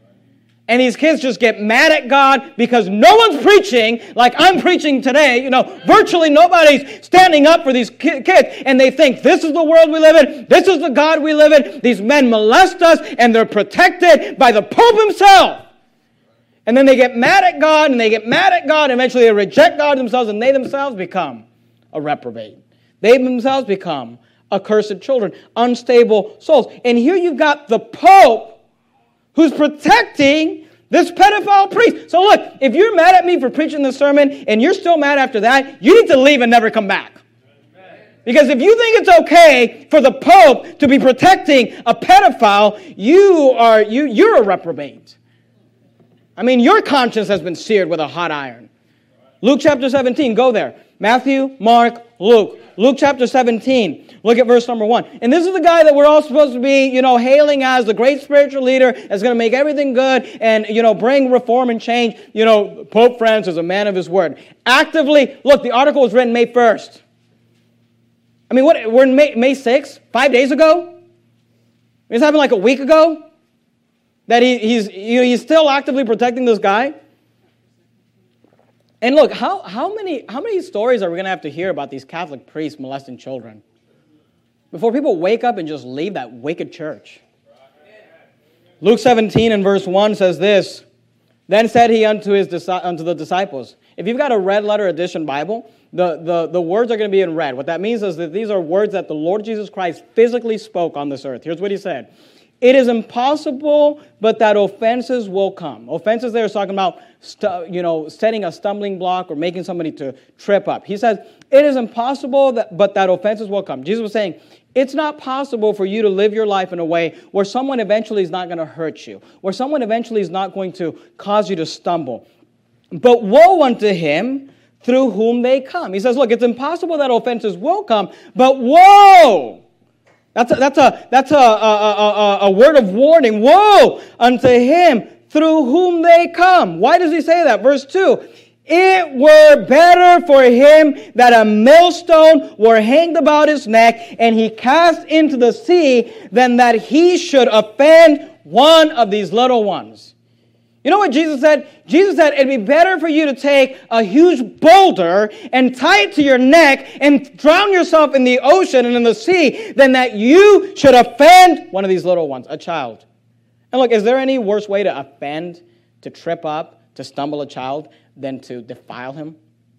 And these kids just get mad at God because no one's preaching like I'm preaching today. You know, virtually nobody's standing up for these ki- kids. And they think this is the world we live in. This is the God we live in. These men molest us and they're protected by the Pope himself. And then they get mad at God and they get mad at God. And eventually they reject God themselves and they themselves become a reprobate. They themselves become accursed children, unstable souls. And here you've got the Pope who's protecting this pedophile priest. So look, if you're mad at me for preaching this sermon and you're still mad after that, you need to leave and never come back. Because if you think it's okay for the Pope to be protecting a pedophile, you are, you, you're a reprobate. I mean, your conscience has been seared with a hot iron. Luke chapter seventeen, go there. Matthew, Mark, Luke. Luke chapter seventeen. Look at verse number one. And this is the guy that we're all supposed to be, you know, hailing as the great spiritual leader that's going to make everything good and, you know, bring reform and change. You know, Pope Francis, a man of his word. Actively, look, the article was written May first. I mean, what? We're in May, May sixth? Five days ago? This happened like a week ago? That he, he's, you know, he's still actively protecting this guy? And look, how, how many how many stories are we going to have to hear about these Catholic priests molesting children before people wake up and just leave that wicked church? Luke seventeen and verse one says this, Then said he unto his unto the disciples. If you've got a red letter edition Bible, the, the, the words are going to be in red. What that means is that these are words that the Lord Jesus Christ physically spoke on this earth. Here's what he said. It is impossible, but that offenses will come. Offenses there is talking about, stu- you know, setting a stumbling block or making somebody to trip up. He says, it is impossible, that, but that offenses will come. Jesus was saying, it's not possible for you to live your life in a way where someone eventually is not going to hurt you, where someone eventually is not going to cause you to stumble. But woe unto him through whom they come. He says, look, it's impossible that offenses will come, but woe! That's a, that's a, that's a, a, a, a word of warning. Woe unto him through whom they come. Why does he say that? Verse two. It were better for him that a millstone were hanged about his neck and he cast into the sea than that he should offend one of these little ones. You know what Jesus said? Jesus said it'd be better for you to take a huge boulder and tie it to your neck and drown yourself in the ocean and in the sea than that you should offend one of these little ones, a child. And look, is there any worse way to offend, to trip up, to stumble a child than to defile him?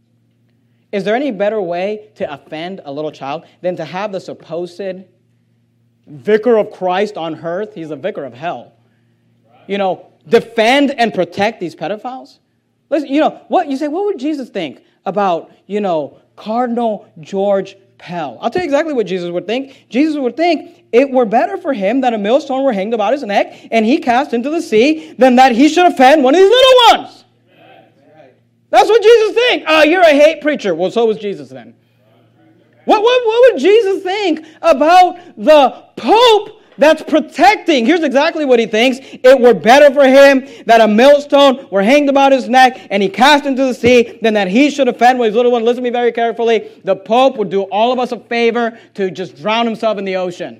Is there any better way to offend a little child than to have the supposed vicar of Christ on earth? He's the vicar of hell. You know, defend and protect these pedophiles? Listen, you know, what you say, what would Jesus think about, you know, Cardinal George Pell? I'll tell you exactly what Jesus would think. Jesus would think it were better for him that a millstone were hanged about his neck and he cast into the sea than that he should offend one of these little ones. That's what Jesus thinks. Oh, you're a hate preacher. Well, so was Jesus then. What, what, what would Jesus think about the Pope that's protecting? Here's exactly what he thinks. It were better for him that a millstone were hanged about his neck and he cast into the sea than that he should offend one of his little ones. Listen to me very carefully. The Pope would do all of us a favor to just drown himself in the ocean.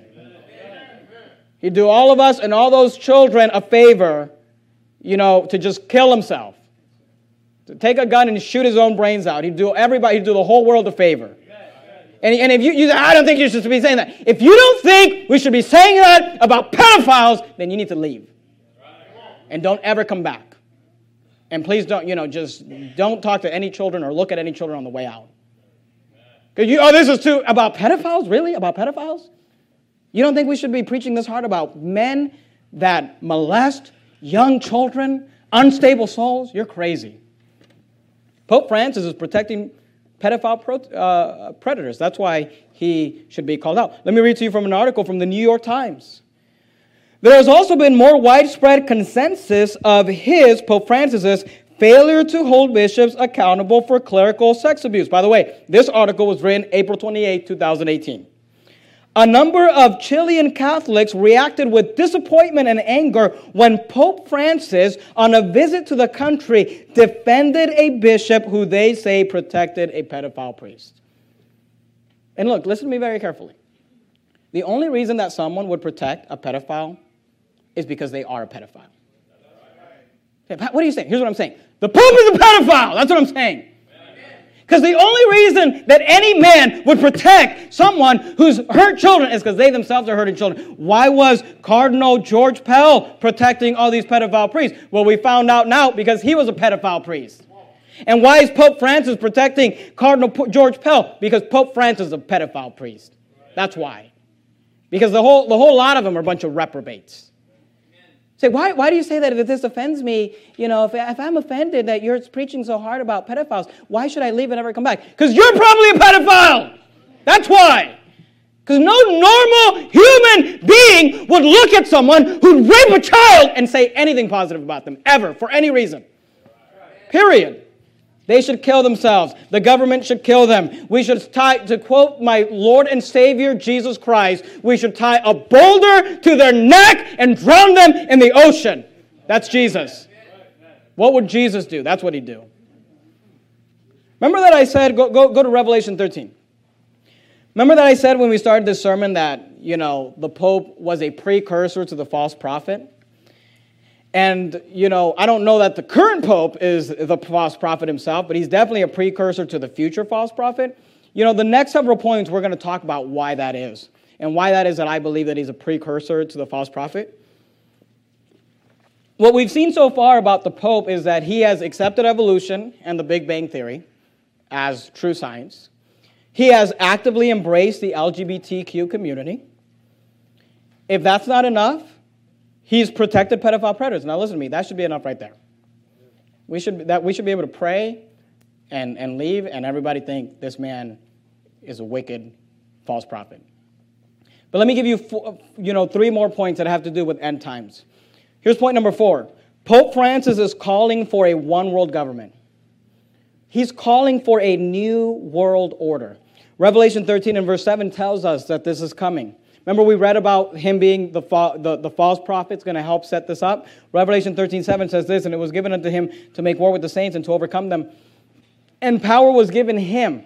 He'd do all of us and all those children a favor, you know, to just kill himself. To take a gun and shoot his own brains out. He'd do everybody, he'd do the whole world a favor. And, and if you, you, I don't think you should be saying that. If you don't think we should be saying that about pedophiles, then you need to leave. And don't ever come back. And please don't, you know, just don't talk to any children or look at any children on the way out. Because you, oh, this is too, about pedophiles? Really? About pedophiles? You don't think we should be preaching this hard about men that molest young children, unstable souls? You're crazy. Pope Francis is protecting pedophile pro, uh, predators. That's why he should be called out. Let me read to you from an article from the New York Times. There has also been more widespread consensus of his, Pope Francis's, failure to hold bishops accountable for clerical sex abuse. By the way, this article was written April twenty-eighth, twenty eighteen. A number of Chilean Catholics reacted with disappointment and anger when Pope Francis, on a visit to the country, defended a bishop who they say protected a pedophile priest. And look, listen to me very carefully. The only reason that someone would protect a pedophile is because they are a pedophile. What are you saying? Here's what I'm saying. The Pope is a pedophile. That's what I'm saying. Because the only reason that any man would protect someone who's hurt children is because they themselves are hurting children. Why was Cardinal George Pell protecting all these pedophile priests? Well, we found out now because he was a pedophile priest. And why is Pope Francis protecting Cardinal George Pell? Because Pope Francis is a pedophile priest. That's why. Because the whole, the whole lot of them are a bunch of reprobates. Say, why, why do you say that if this offends me? You know, if, if I'm offended that you're preaching so hard about pedophiles, why should I leave and never come back? Because you're probably a pedophile. That's why. Because no normal human being would look at someone who'd rape a child and say anything positive about them, ever, for any reason. Period. They should kill themselves. The government should kill them. We should tie, to quote my Lord and Savior, Jesus Christ, we should tie a boulder to their neck and drown them in the ocean. That's Jesus. What would Jesus do? That's what he'd do. Remember that I said, go, go, go to Revelation thirteen. Remember that I said when we started this sermon that, you know, the Pope was a precursor to the false prophet? And, you know, I don't know that the current Pope is the false prophet himself, but he's definitely a precursor to the future false prophet. You know, the next several points, we're going to talk about why that is. And why that is that I believe that he's a precursor to the false prophet. What we've seen so far about the Pope is that he has accepted evolution and the Big Bang Theory as true science. He has actively embraced the L G B T Q community. If that's not enough, he's protected pedophile predators. Now listen to me, that should be enough right there. We should, that, we should be able to pray and, and leave, and everybody think this man is a wicked false prophet. But let me give you, four, you know, three more points that have to do with end times. Here's point number four. Pope Francis is calling for a one-world government. He's calling for a new world order. Revelation thirteen and verse seven tells us that this is coming. Remember we read about him being the, fa- the, the false prophet's going to help set this up? Revelation thirteen seven says this, and it was given unto him to make war with the saints and to overcome them. And power was given him.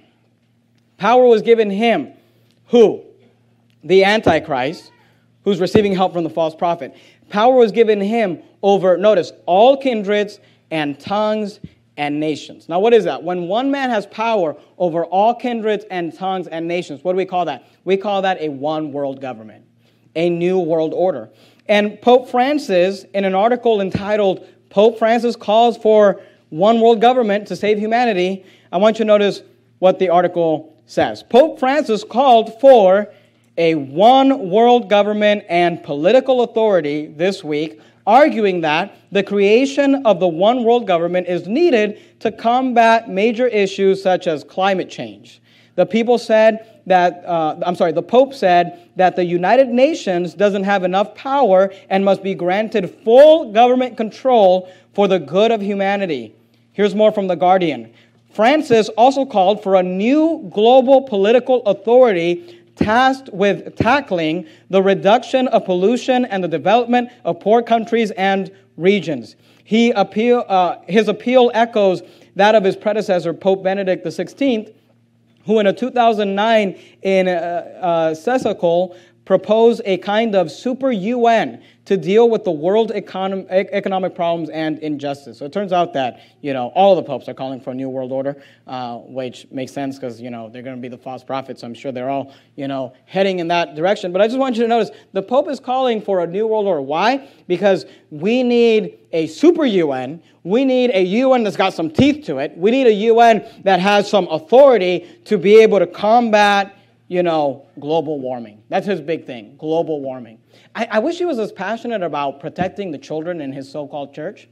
Power was given him. Who? The Antichrist, who's receiving help from the false prophet. Power was given him over, notice, all kindreds and tongues and nations. Now, what is that? When one man has power over all kindreds and tongues and nations, what do we call that? We call that a one-world government, a new world order. And Pope Francis, in an article entitled, Pope Francis Calls for One World Government to Save Humanity, I want you to notice what the article says. Pope Francis called for a one-world government and political authority this week, arguing that the creation of the one world government is needed to combat major issues such as climate change. The people said that, uh, I'm sorry, the Pope said that the United Nations doesn't have enough power and must be granted full government control for the good of humanity. Here's more from The Guardian. Francis also called for a new global political authority tasked with tackling the reduction of pollution and the development of poor countries and regions. He appeal, uh, his appeal echoes that of his predecessor, Pope Benedict the sixteenth, who in a two thousand nine in uh, uh, Sesakol proposed a kind of super U N to deal with the world econom- economic problems and injustice. So it turns out that, you know, all of the popes are calling for a new world order, uh, which makes sense because, you know, they're going to be the false prophets. So I'm sure they're all, you know, heading in that direction. But I just want you to notice the Pope is calling for a new world order. Why? Because we need a super U N. We need a U N that's got some teeth to it. We need a U N that has some authority to be able to combat, you know, global warming. That's his big thing, global warming. I, I wish he was as passionate about protecting the children in his so-called church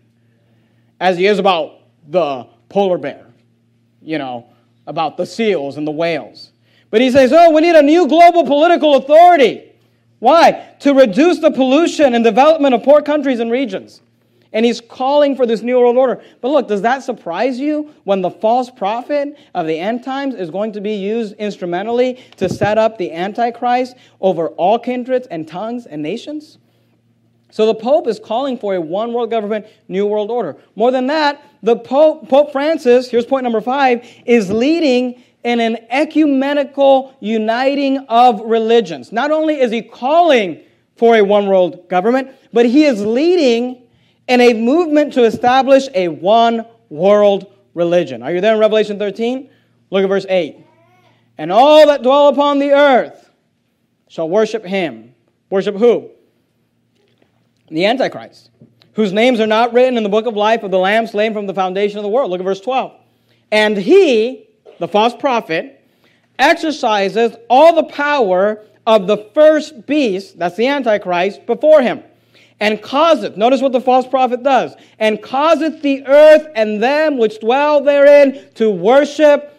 as he is about the polar bear, you know, about the seals and the whales. But he says, oh, we need a new global political authority. Why? To reduce the pollution and development of poor countries and regions. And he's calling for this new world order. But look, does that surprise you when the false prophet of the end times is going to be used instrumentally to set up the Antichrist over all kindreds and tongues and nations? So the Pope is calling for a one world government, new world order. More than that, the Pope, Pope Francis, here's point number five, is leading in an ecumenical uniting of religions. Not only is he calling for a one world government, but he is leading in a movement to establish a one-world religion. Are you there in Revelation thirteen? Look at verse eight. And all that dwell upon the earth shall worship him. Worship who? The Antichrist, whose names are not written in the book of life of the Lamb slain from the foundation of the world. Look at verse twelve. And he, the false prophet, exercises all the power of the first beast, that's the Antichrist, before him. And causeth, notice what the false prophet does, and causeth the earth and them which dwell therein to worship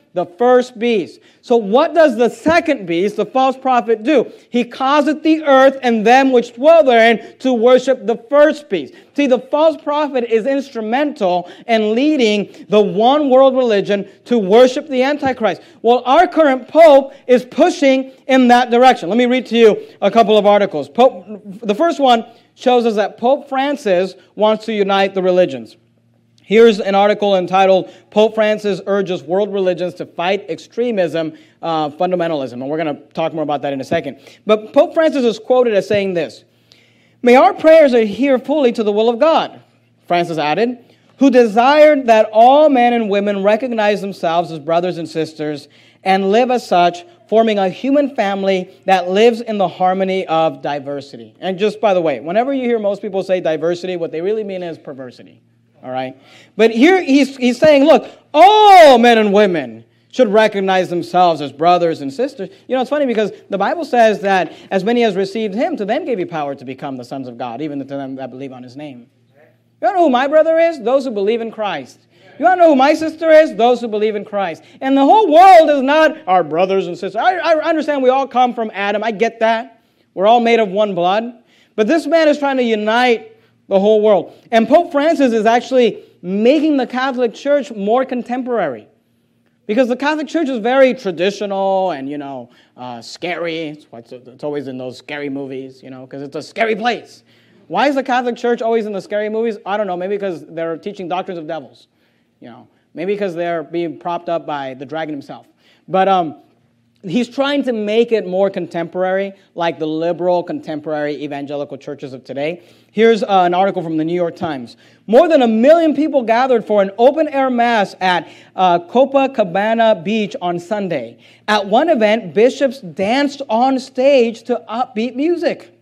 the first beast. So what does the second beast, the false prophet, do? He causeth the earth and them which dwell therein to worship the first beast. See, the false prophet is instrumental in leading the one world religion to worship the Antichrist. Well, our current pope is pushing in that direction. Let me read to you a couple of articles. Pope, the first one shows us that Pope Francis wants to unite the religions. Here's an article entitled, Pope Francis Urges World Religions to Fight Extremism, uh, Fundamentalism. And we're going to talk more about that in a second. But Pope Francis is quoted as saying this, "May our prayers adhere fully to the will of God," Francis added, "who desired that all men and women recognize themselves as brothers and sisters and live as such, forming a human family that lives in the harmony of diversity." And just by the way, whenever you hear most people say diversity, what they really mean is perversity. All right? But here he's, he's saying, look, all men and women should recognize themselves as brothers and sisters. You know, it's funny because the Bible says that as many as received him, to them gave he power to become the sons of God, even to them that believe on his name. You don't know who my brother is? Those who believe in Christ. You want to know who my sister is? Those who believe in Christ. And the whole world is not our brothers and sisters. I, I understand we all come from Adam. I get that. We're all made of one blood. But this man is trying to unite the whole world. And Pope Francis is actually making the Catholic Church more contemporary. Because the Catholic Church is very traditional and, you know, uh, scary. It's, it's always in those scary movies, you know, because it's a scary place. Why is the Catholic Church always in the scary movies? I don't know. Maybe because they're teaching doctrines of devils. You know, maybe because they're being propped up by the dragon himself. But um, he's trying to make it more contemporary, like the liberal, contemporary evangelical churches of today. Here's uh, an article from the New York Times. More than a million people gathered for an open-air mass at uh, Copacabana Beach on Sunday. At one event, bishops danced on stage to upbeat music.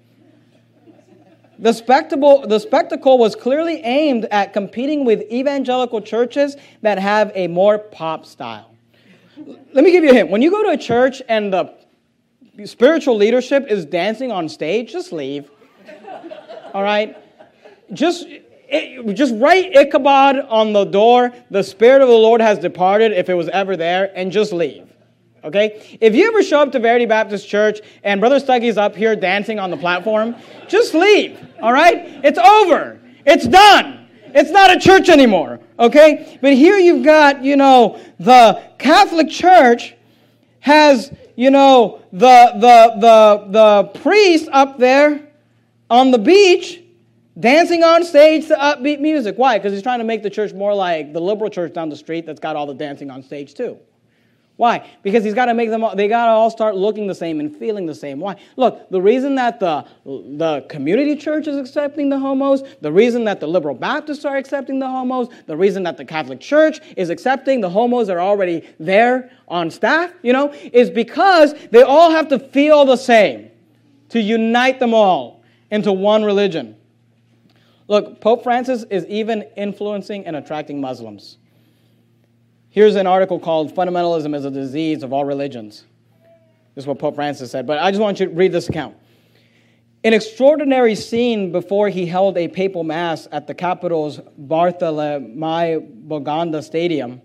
The spectacle, the spectacle was clearly aimed at competing with evangelical churches that have a more pop style. Let me give you a hint. When you go to a church and the spiritual leadership is dancing on stage, just leave. All right? Just, it, just write Ichabod on the door. The Spirit of the Lord has departed, if it was ever there, and just leave. Okay? If you ever show up to Verity Baptist Church and Brother Stuggy's up here dancing on the platform, just leave. All right? It's over. It's done. It's not a church anymore. Okay? But here you've got, you know, the Catholic Church has, you know, the the the the priest up there on the beach dancing on stage to upbeat music. Why? Because he's trying to make the church more like the liberal church down the street that's got all the dancing on stage too. Why? Because he's got to make them all, they got to all start looking the same and feeling the same. Why? Look, the reason that the, the community church is accepting the homos, the reason that the liberal Baptists are accepting the homos, the reason that the Catholic Church is accepting the homos that are already there on staff, you know, is because they all have to feel the same to unite them all into one religion. Look, Pope Francis is even influencing and attracting Muslims. Here's an article called Fundamentalism is a Disease of All Religions. This is what Pope Francis said, but I just want you to read this account. An extraordinary scene before he held a papal mass at the capital's Bartolomé Boganda Stadium.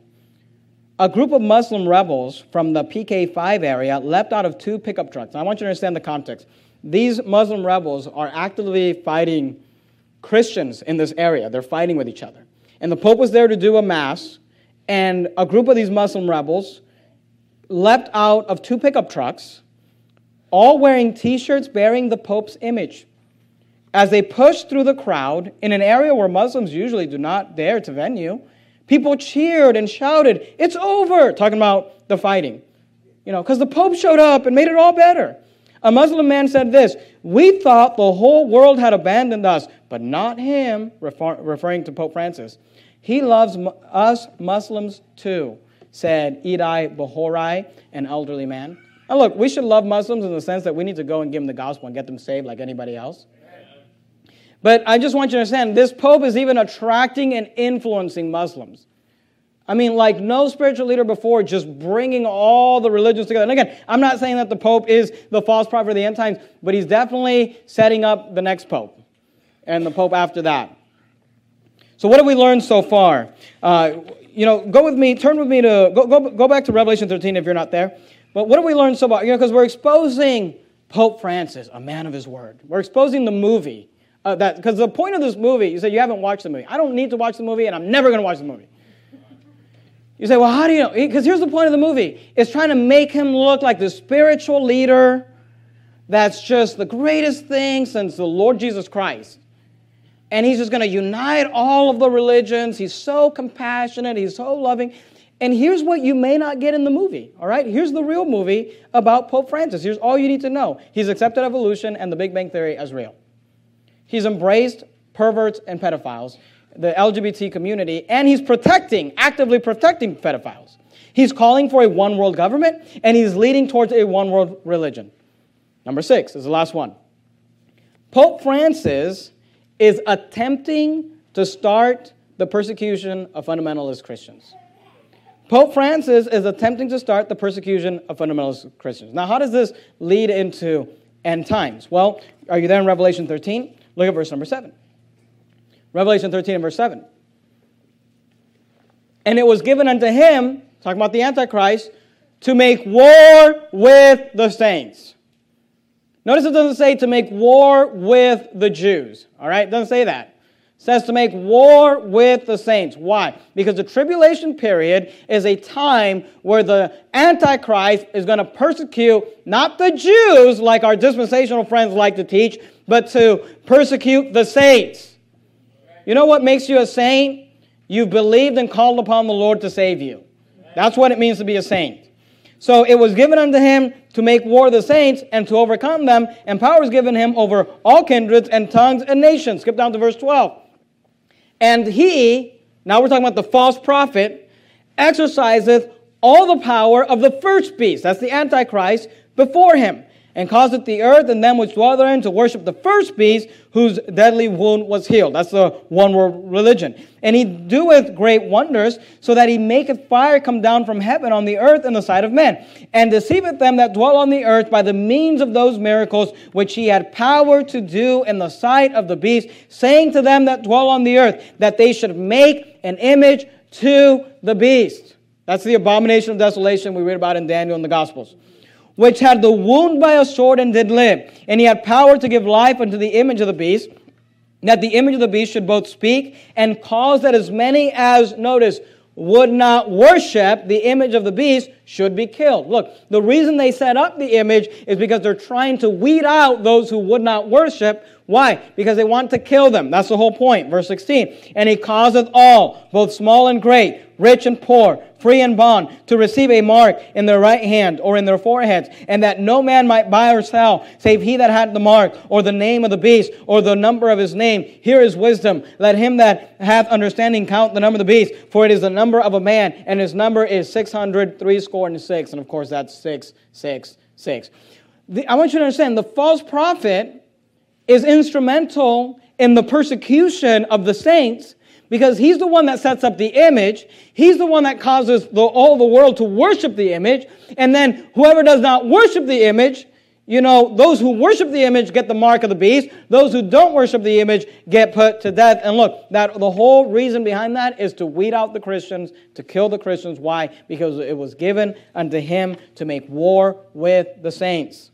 A group of Muslim rebels from the P K five area leapt out of two pickup trucks. Now, I want you to understand the context. These Muslim rebels are actively fighting Christians in this area. They're fighting with each other. And the Pope was there to do a mass. And a group of these Muslim rebels leapt out of two pickup trucks, all wearing T-shirts bearing the Pope's image. As they pushed through the crowd in an area where Muslims usually do not dare to venue, people cheered and shouted, "It's over!" talking about the fighting. You know, because the Pope showed up and made it all better. A Muslim man said this, "We thought the whole world had abandoned us, but not him," refer- referring to Pope Francis. "He loves us Muslims too," said Idai Bahorai, an elderly man. Now look, we should love Muslims in the sense that we need to go and give them the gospel and get them saved like anybody else. But I just want you to understand, this Pope is even attracting and influencing Muslims. I mean, like no spiritual leader before, just bringing all the religions together. And again, I'm not saying that the Pope is the false prophet of the end times, but he's definitely setting up the next Pope and the Pope after that. So what have we learned so far? Uh, you know, go with me, turn with me to, go, go, go back to Revelation thirteen if you're not there. But what have we learned so far? You know, because we're exposing Pope Francis, a man of his word. We're exposing the movie. Uh, that Because the point of this movie, you say you haven't watched the movie. I don't need to watch the movie, and I'm never going to watch the movie. You say, well, how do you know? Because here's the point of the movie. It's trying to make him look like the spiritual leader that's just the greatest thing since the Lord Jesus Christ. And he's just going to unite all of the religions. He's so compassionate. He's so loving. And here's what you may not get in the movie, all right? Here's the real movie about Pope Francis. Here's all you need to know. He's accepted evolution and the Big Bang Theory as real. He's embraced perverts and pedophiles, the L G B T community, and he's protecting, actively protecting pedophiles. He's calling for a one-world government, and he's leading towards a one-world religion. Number six is the last one. Pope Francis is attempting to start the persecution of fundamentalist Christians. Pope Francis is attempting to start the persecution of fundamentalist Christians. Now, how does this lead into end times? Well, are you there in Revelation thirteen? Look at verse number seven. Revelation thirteen and verse seven. And it was given unto him, talking about the Antichrist, to make war with the saints. Notice it doesn't say to make war with the Jews. All right? It doesn't say that. It says to make war with the saints. Why? Because the tribulation period is a time where the Antichrist is going to persecute not the Jews like our dispensational friends like to teach, but to persecute the saints. You know what makes you a saint? You've believed and called upon the Lord to save you. That's what it means to be a saint. So it was given unto him to make war with the saints and to overcome them, and power was given him over all kindreds and tongues and nations. Skip down to verse twelve. And he, now we're talking about the false prophet, exerciseth all the power of the first beast, that's the Antichrist, before him, and causeth the earth and them which dwell therein to worship the first beast, whose deadly wound was healed. That's the one-world religion. And he doeth great wonders, so that he maketh fire come down from heaven on the earth in the sight of men, and deceiveth them that dwell on the earth by the means of those miracles which he had power to do in the sight of the beast, saying to them that dwell on the earth, that they should make an image to the beast. That's the abomination of desolation we read about in Daniel in the Gospels. Which had the wound by a sword and did live. And he had power to give life unto the image of the beast, that the image of the beast should both speak and cause that as many as, notice, would not worship the image of the beast should be killed. Look, the reason they set up the image is because they're trying to weed out those who would not worship. Why? Because they want to kill them. That's the whole point. Verse sixteen. And he causeth all, both small and great, rich and poor, free and bond, to receive a mark in their right hand or in their foreheads, and that no man might buy or sell, save he that had the mark, or the name of the beast, or the number of his name. Here is wisdom. Let him that hath understanding count the number of the beast, for it is the number of a man, and his number is six hundred, three score and six. And of course, that's six, six, six. The, I want you to understand, the false prophet is instrumental in the persecution of the saints, because he's the one that sets up the image. He's the one that causes the, all the world to worship the image. And then whoever does not worship the image, you know, those who worship the image get the mark of the beast. Those who don't worship the image get put to death. And look, that the whole reason behind that is to weed out the Christians, to kill the Christians. Why? Because it was given unto him to make war with the saints.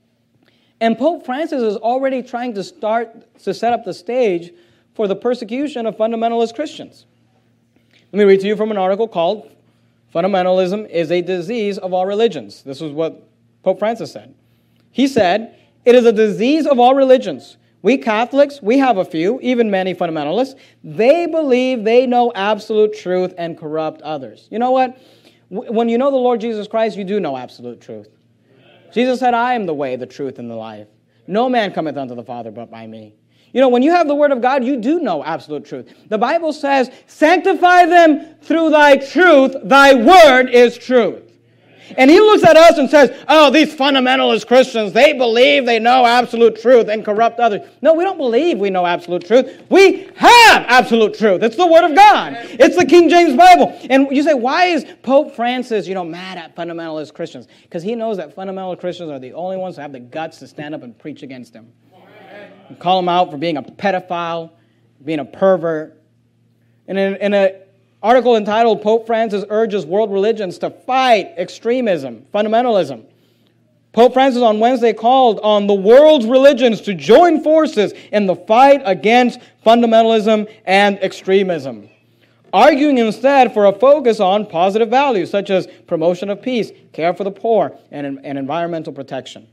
And Pope Francis is already trying to start to set up the stage for the persecution of fundamentalist Christians. Let me read to you from an article called Fundamentalism is a Disease of All Religions. This is what Pope Francis said. He said, it is a disease of all religions. We Catholics, we have a few, even many fundamentalists. They believe they know absolute truth and corrupt others. You know what? When you know the Lord Jesus Christ, you do know absolute truth. Jesus said, I am the way, the truth, and the life. No man cometh unto the Father but by me. You know, when you have the Word of God, you do know absolute truth. The Bible says, sanctify them through thy truth. Thy word is truth. And he looks at us and says, oh, these fundamentalist Christians, they believe they know absolute truth and corrupt others. No, we don't believe we know absolute truth. We have absolute truth. It's the Word of God. It's the King James Bible. And you say, why is Pope Francis, you know, mad at fundamentalist Christians? Because he knows that fundamentalist Christians are the only ones who have the guts to stand up and preach against him. And call him out for being a pedophile, being a pervert. And in, in a Article entitled, Pope Francis urges world religions to fight extremism, fundamentalism. Pope Francis on Wednesday called on the world's religions to join forces in the fight against fundamentalism and extremism, arguing instead for a focus on positive values such as promotion of peace, care for the poor, and, and environmental protection.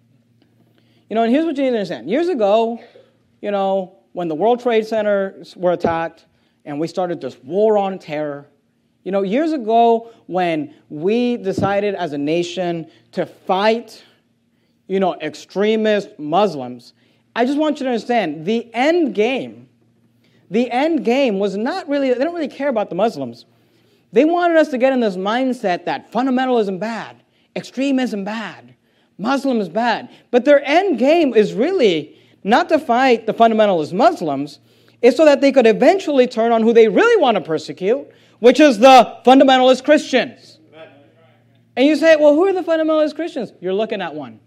You know, and here's what you need to understand. Years ago, you know, when the World Trade Centers were attacked and we started this war on terror, you know, years ago when we decided as a nation to fight, you know, extremist Muslims, I just want you to understand, the end game, the end game was not really, they don't really care about the Muslims. They wanted us to get in this mindset that fundamentalism bad, extremism bad, Muslim is bad. But their end game is really not to fight the fundamentalist Muslims, it's so that they could eventually turn on who they really want to persecute, which is the fundamentalist Christians. And you say, well, who are the fundamentalist Christians? You're looking at one.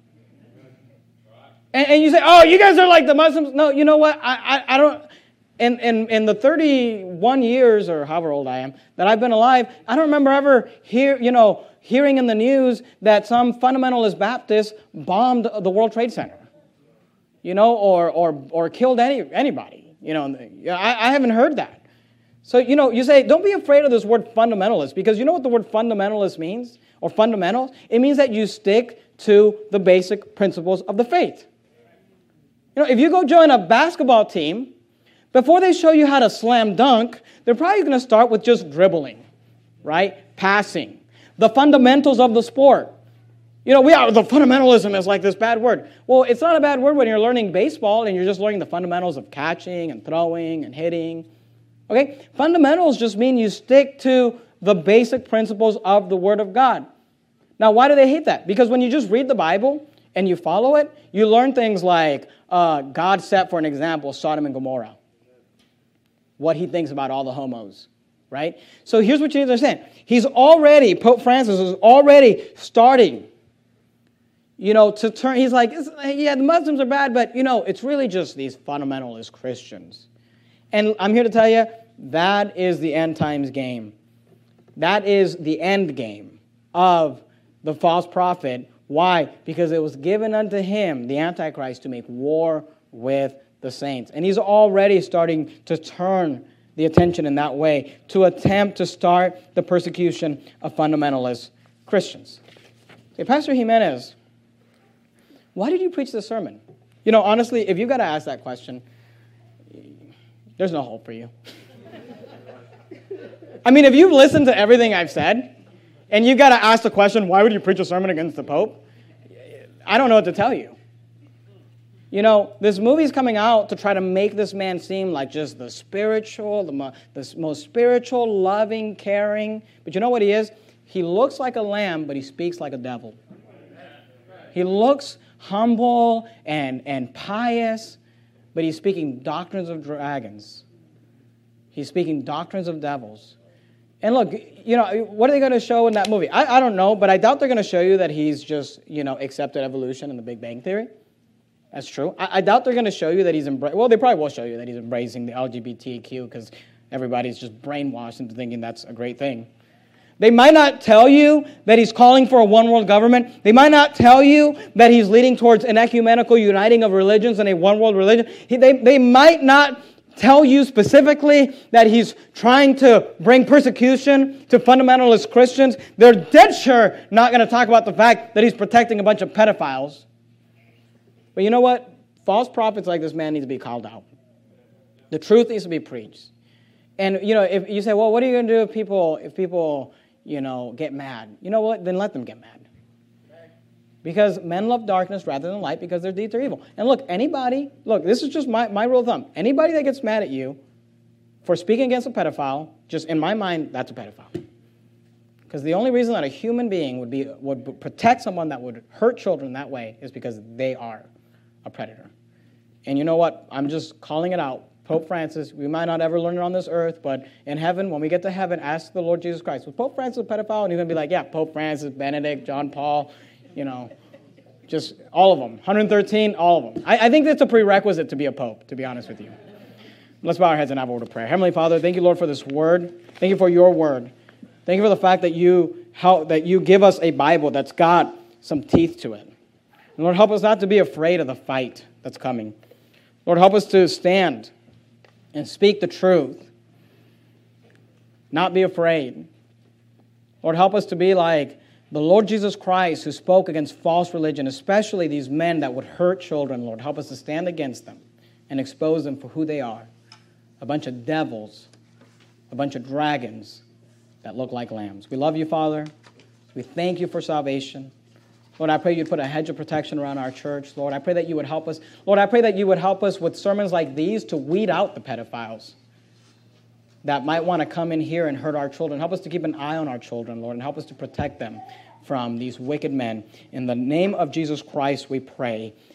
And, and you say, oh, you guys are like the Muslims. No, you know what? I, I, I don't, in, in, in the thirty-one years, or however old I am, that I've been alive, I don't remember ever hear, you know, hearing in the news that some fundamentalist Baptist bombed the World Trade Center, you know, or, or, or killed any, anybody. You know, I, I haven't heard that. So, you know, you say, don't be afraid of this word fundamentalist, because you know what the word fundamentalist means, or fundamentals? It means that you stick to the basic principles of the faith. You know, if you go join a basketball team, before they show you how to slam dunk, they're probably going to start with just dribbling, right? Passing. The fundamentals of the sport. You know, we are, the fundamentalism is like this bad word. Well, it's not a bad word when you're learning baseball and you're just learning the fundamentals of catching and throwing and hitting. Okay? Fundamentals just mean you stick to the basic principles of the Word of God. Now, why do they hate that? Because when you just read the Bible and you follow it, you learn things like uh, God set for an example Sodom and Gomorrah. What he thinks about all the homos, right? So here's what you need to understand. He's already, Pope Francis is already starting, you know, to turn, he's like, yeah, the Muslims are bad, but, you know, it's really just these fundamentalist Christians. And I'm here to tell you, that is the end times game. That is the end game of the false prophet. Why? Because it was given unto him, the Antichrist, to make war with the saints. And he's already starting to turn the attention in that way, to attempt to start the persecution of fundamentalist Christians. Say, Pastor Jimenez, why did you preach this sermon? You know, honestly, if you've got to ask that question, there's no hope for you. I mean, if you've listened to everything I've said, and you've got to ask the question, why would you preach a sermon against the Pope? I don't know what to tell you. You know, this movie's coming out to try to make this man seem like just the spiritual, the, mo- the most spiritual, loving, caring. But you know what he is? He looks like a lamb, but he speaks like a devil. He looks humble and, and pious, but he's speaking doctrines of dragons. He's speaking doctrines of devils. And look, you know, what are they going to show in that movie? I, I don't know, but I doubt they're going to show you that he's just, you know, accepted evolution and the Big Bang Theory. That's true. I, I doubt they're going to show you that he's embracing, well, they probably will show you that he's embracing the L G B T Q because everybody's just brainwashed into thinking that's a great thing. They might not tell you that he's calling for a one-world government. They might not tell you that he's leading towards an ecumenical uniting of religions and a one-world religion. He, they, they might not tell you specifically that he's trying to bring persecution to fundamentalist Christians. They're dead sure not going to talk about the fact that he's protecting a bunch of pedophiles. But you know what? False prophets like this man need to be called out. The truth needs to be preached. And, you know, if you say, well, what are you going to do if people, if people, you know, get mad? You know what? Then let them get mad. Because men love darkness rather than light because their deeds are evil. And look, anybody, look, this is just my, my rule of thumb. Anybody that gets mad at you for speaking against a pedophile, just in my mind, that's a pedophile. Because the only reason that a human being would be would protect someone that would hurt children that way is because they are a predator. And you know what? I'm just calling it out. Pope Francis, we might not ever learn it on this earth, but in heaven, when we get to heaven, ask the Lord Jesus Christ, was Pope Francis a pedophile? And he's going to be like, yeah, Pope Francis, Benedict, John Paul, you know, just all of them. one hundred thirteen, all of them. I, I think that's a prerequisite to be a pope, to be honest with you. Let's bow our heads and have a word of prayer. Heavenly Father, thank you, Lord, for this word. Thank you for your word. Thank you for the fact that you, how, that you give us a Bible that's got some teeth to it. And Lord, help us not to be afraid of the fight that's coming. Lord, help us to stand and speak the truth. Not be afraid. Lord, help us to be like the Lord Jesus Christ who spoke against false religion, especially these men that would hurt children. Lord, help us to stand against them and expose them for who they are. A bunch of devils, a bunch of dragons that look like lambs. We love you, Father. We thank you for salvation. Lord, I pray you'd put a hedge of protection around our church. Lord, I pray that you would help us. Lord, I pray that you would help us with sermons like these to weed out the pedophiles that might want to come in here and hurt our children. Help us to keep an eye on our children, Lord, and help us to protect them from these wicked men. In the name of Jesus Christ, we pray.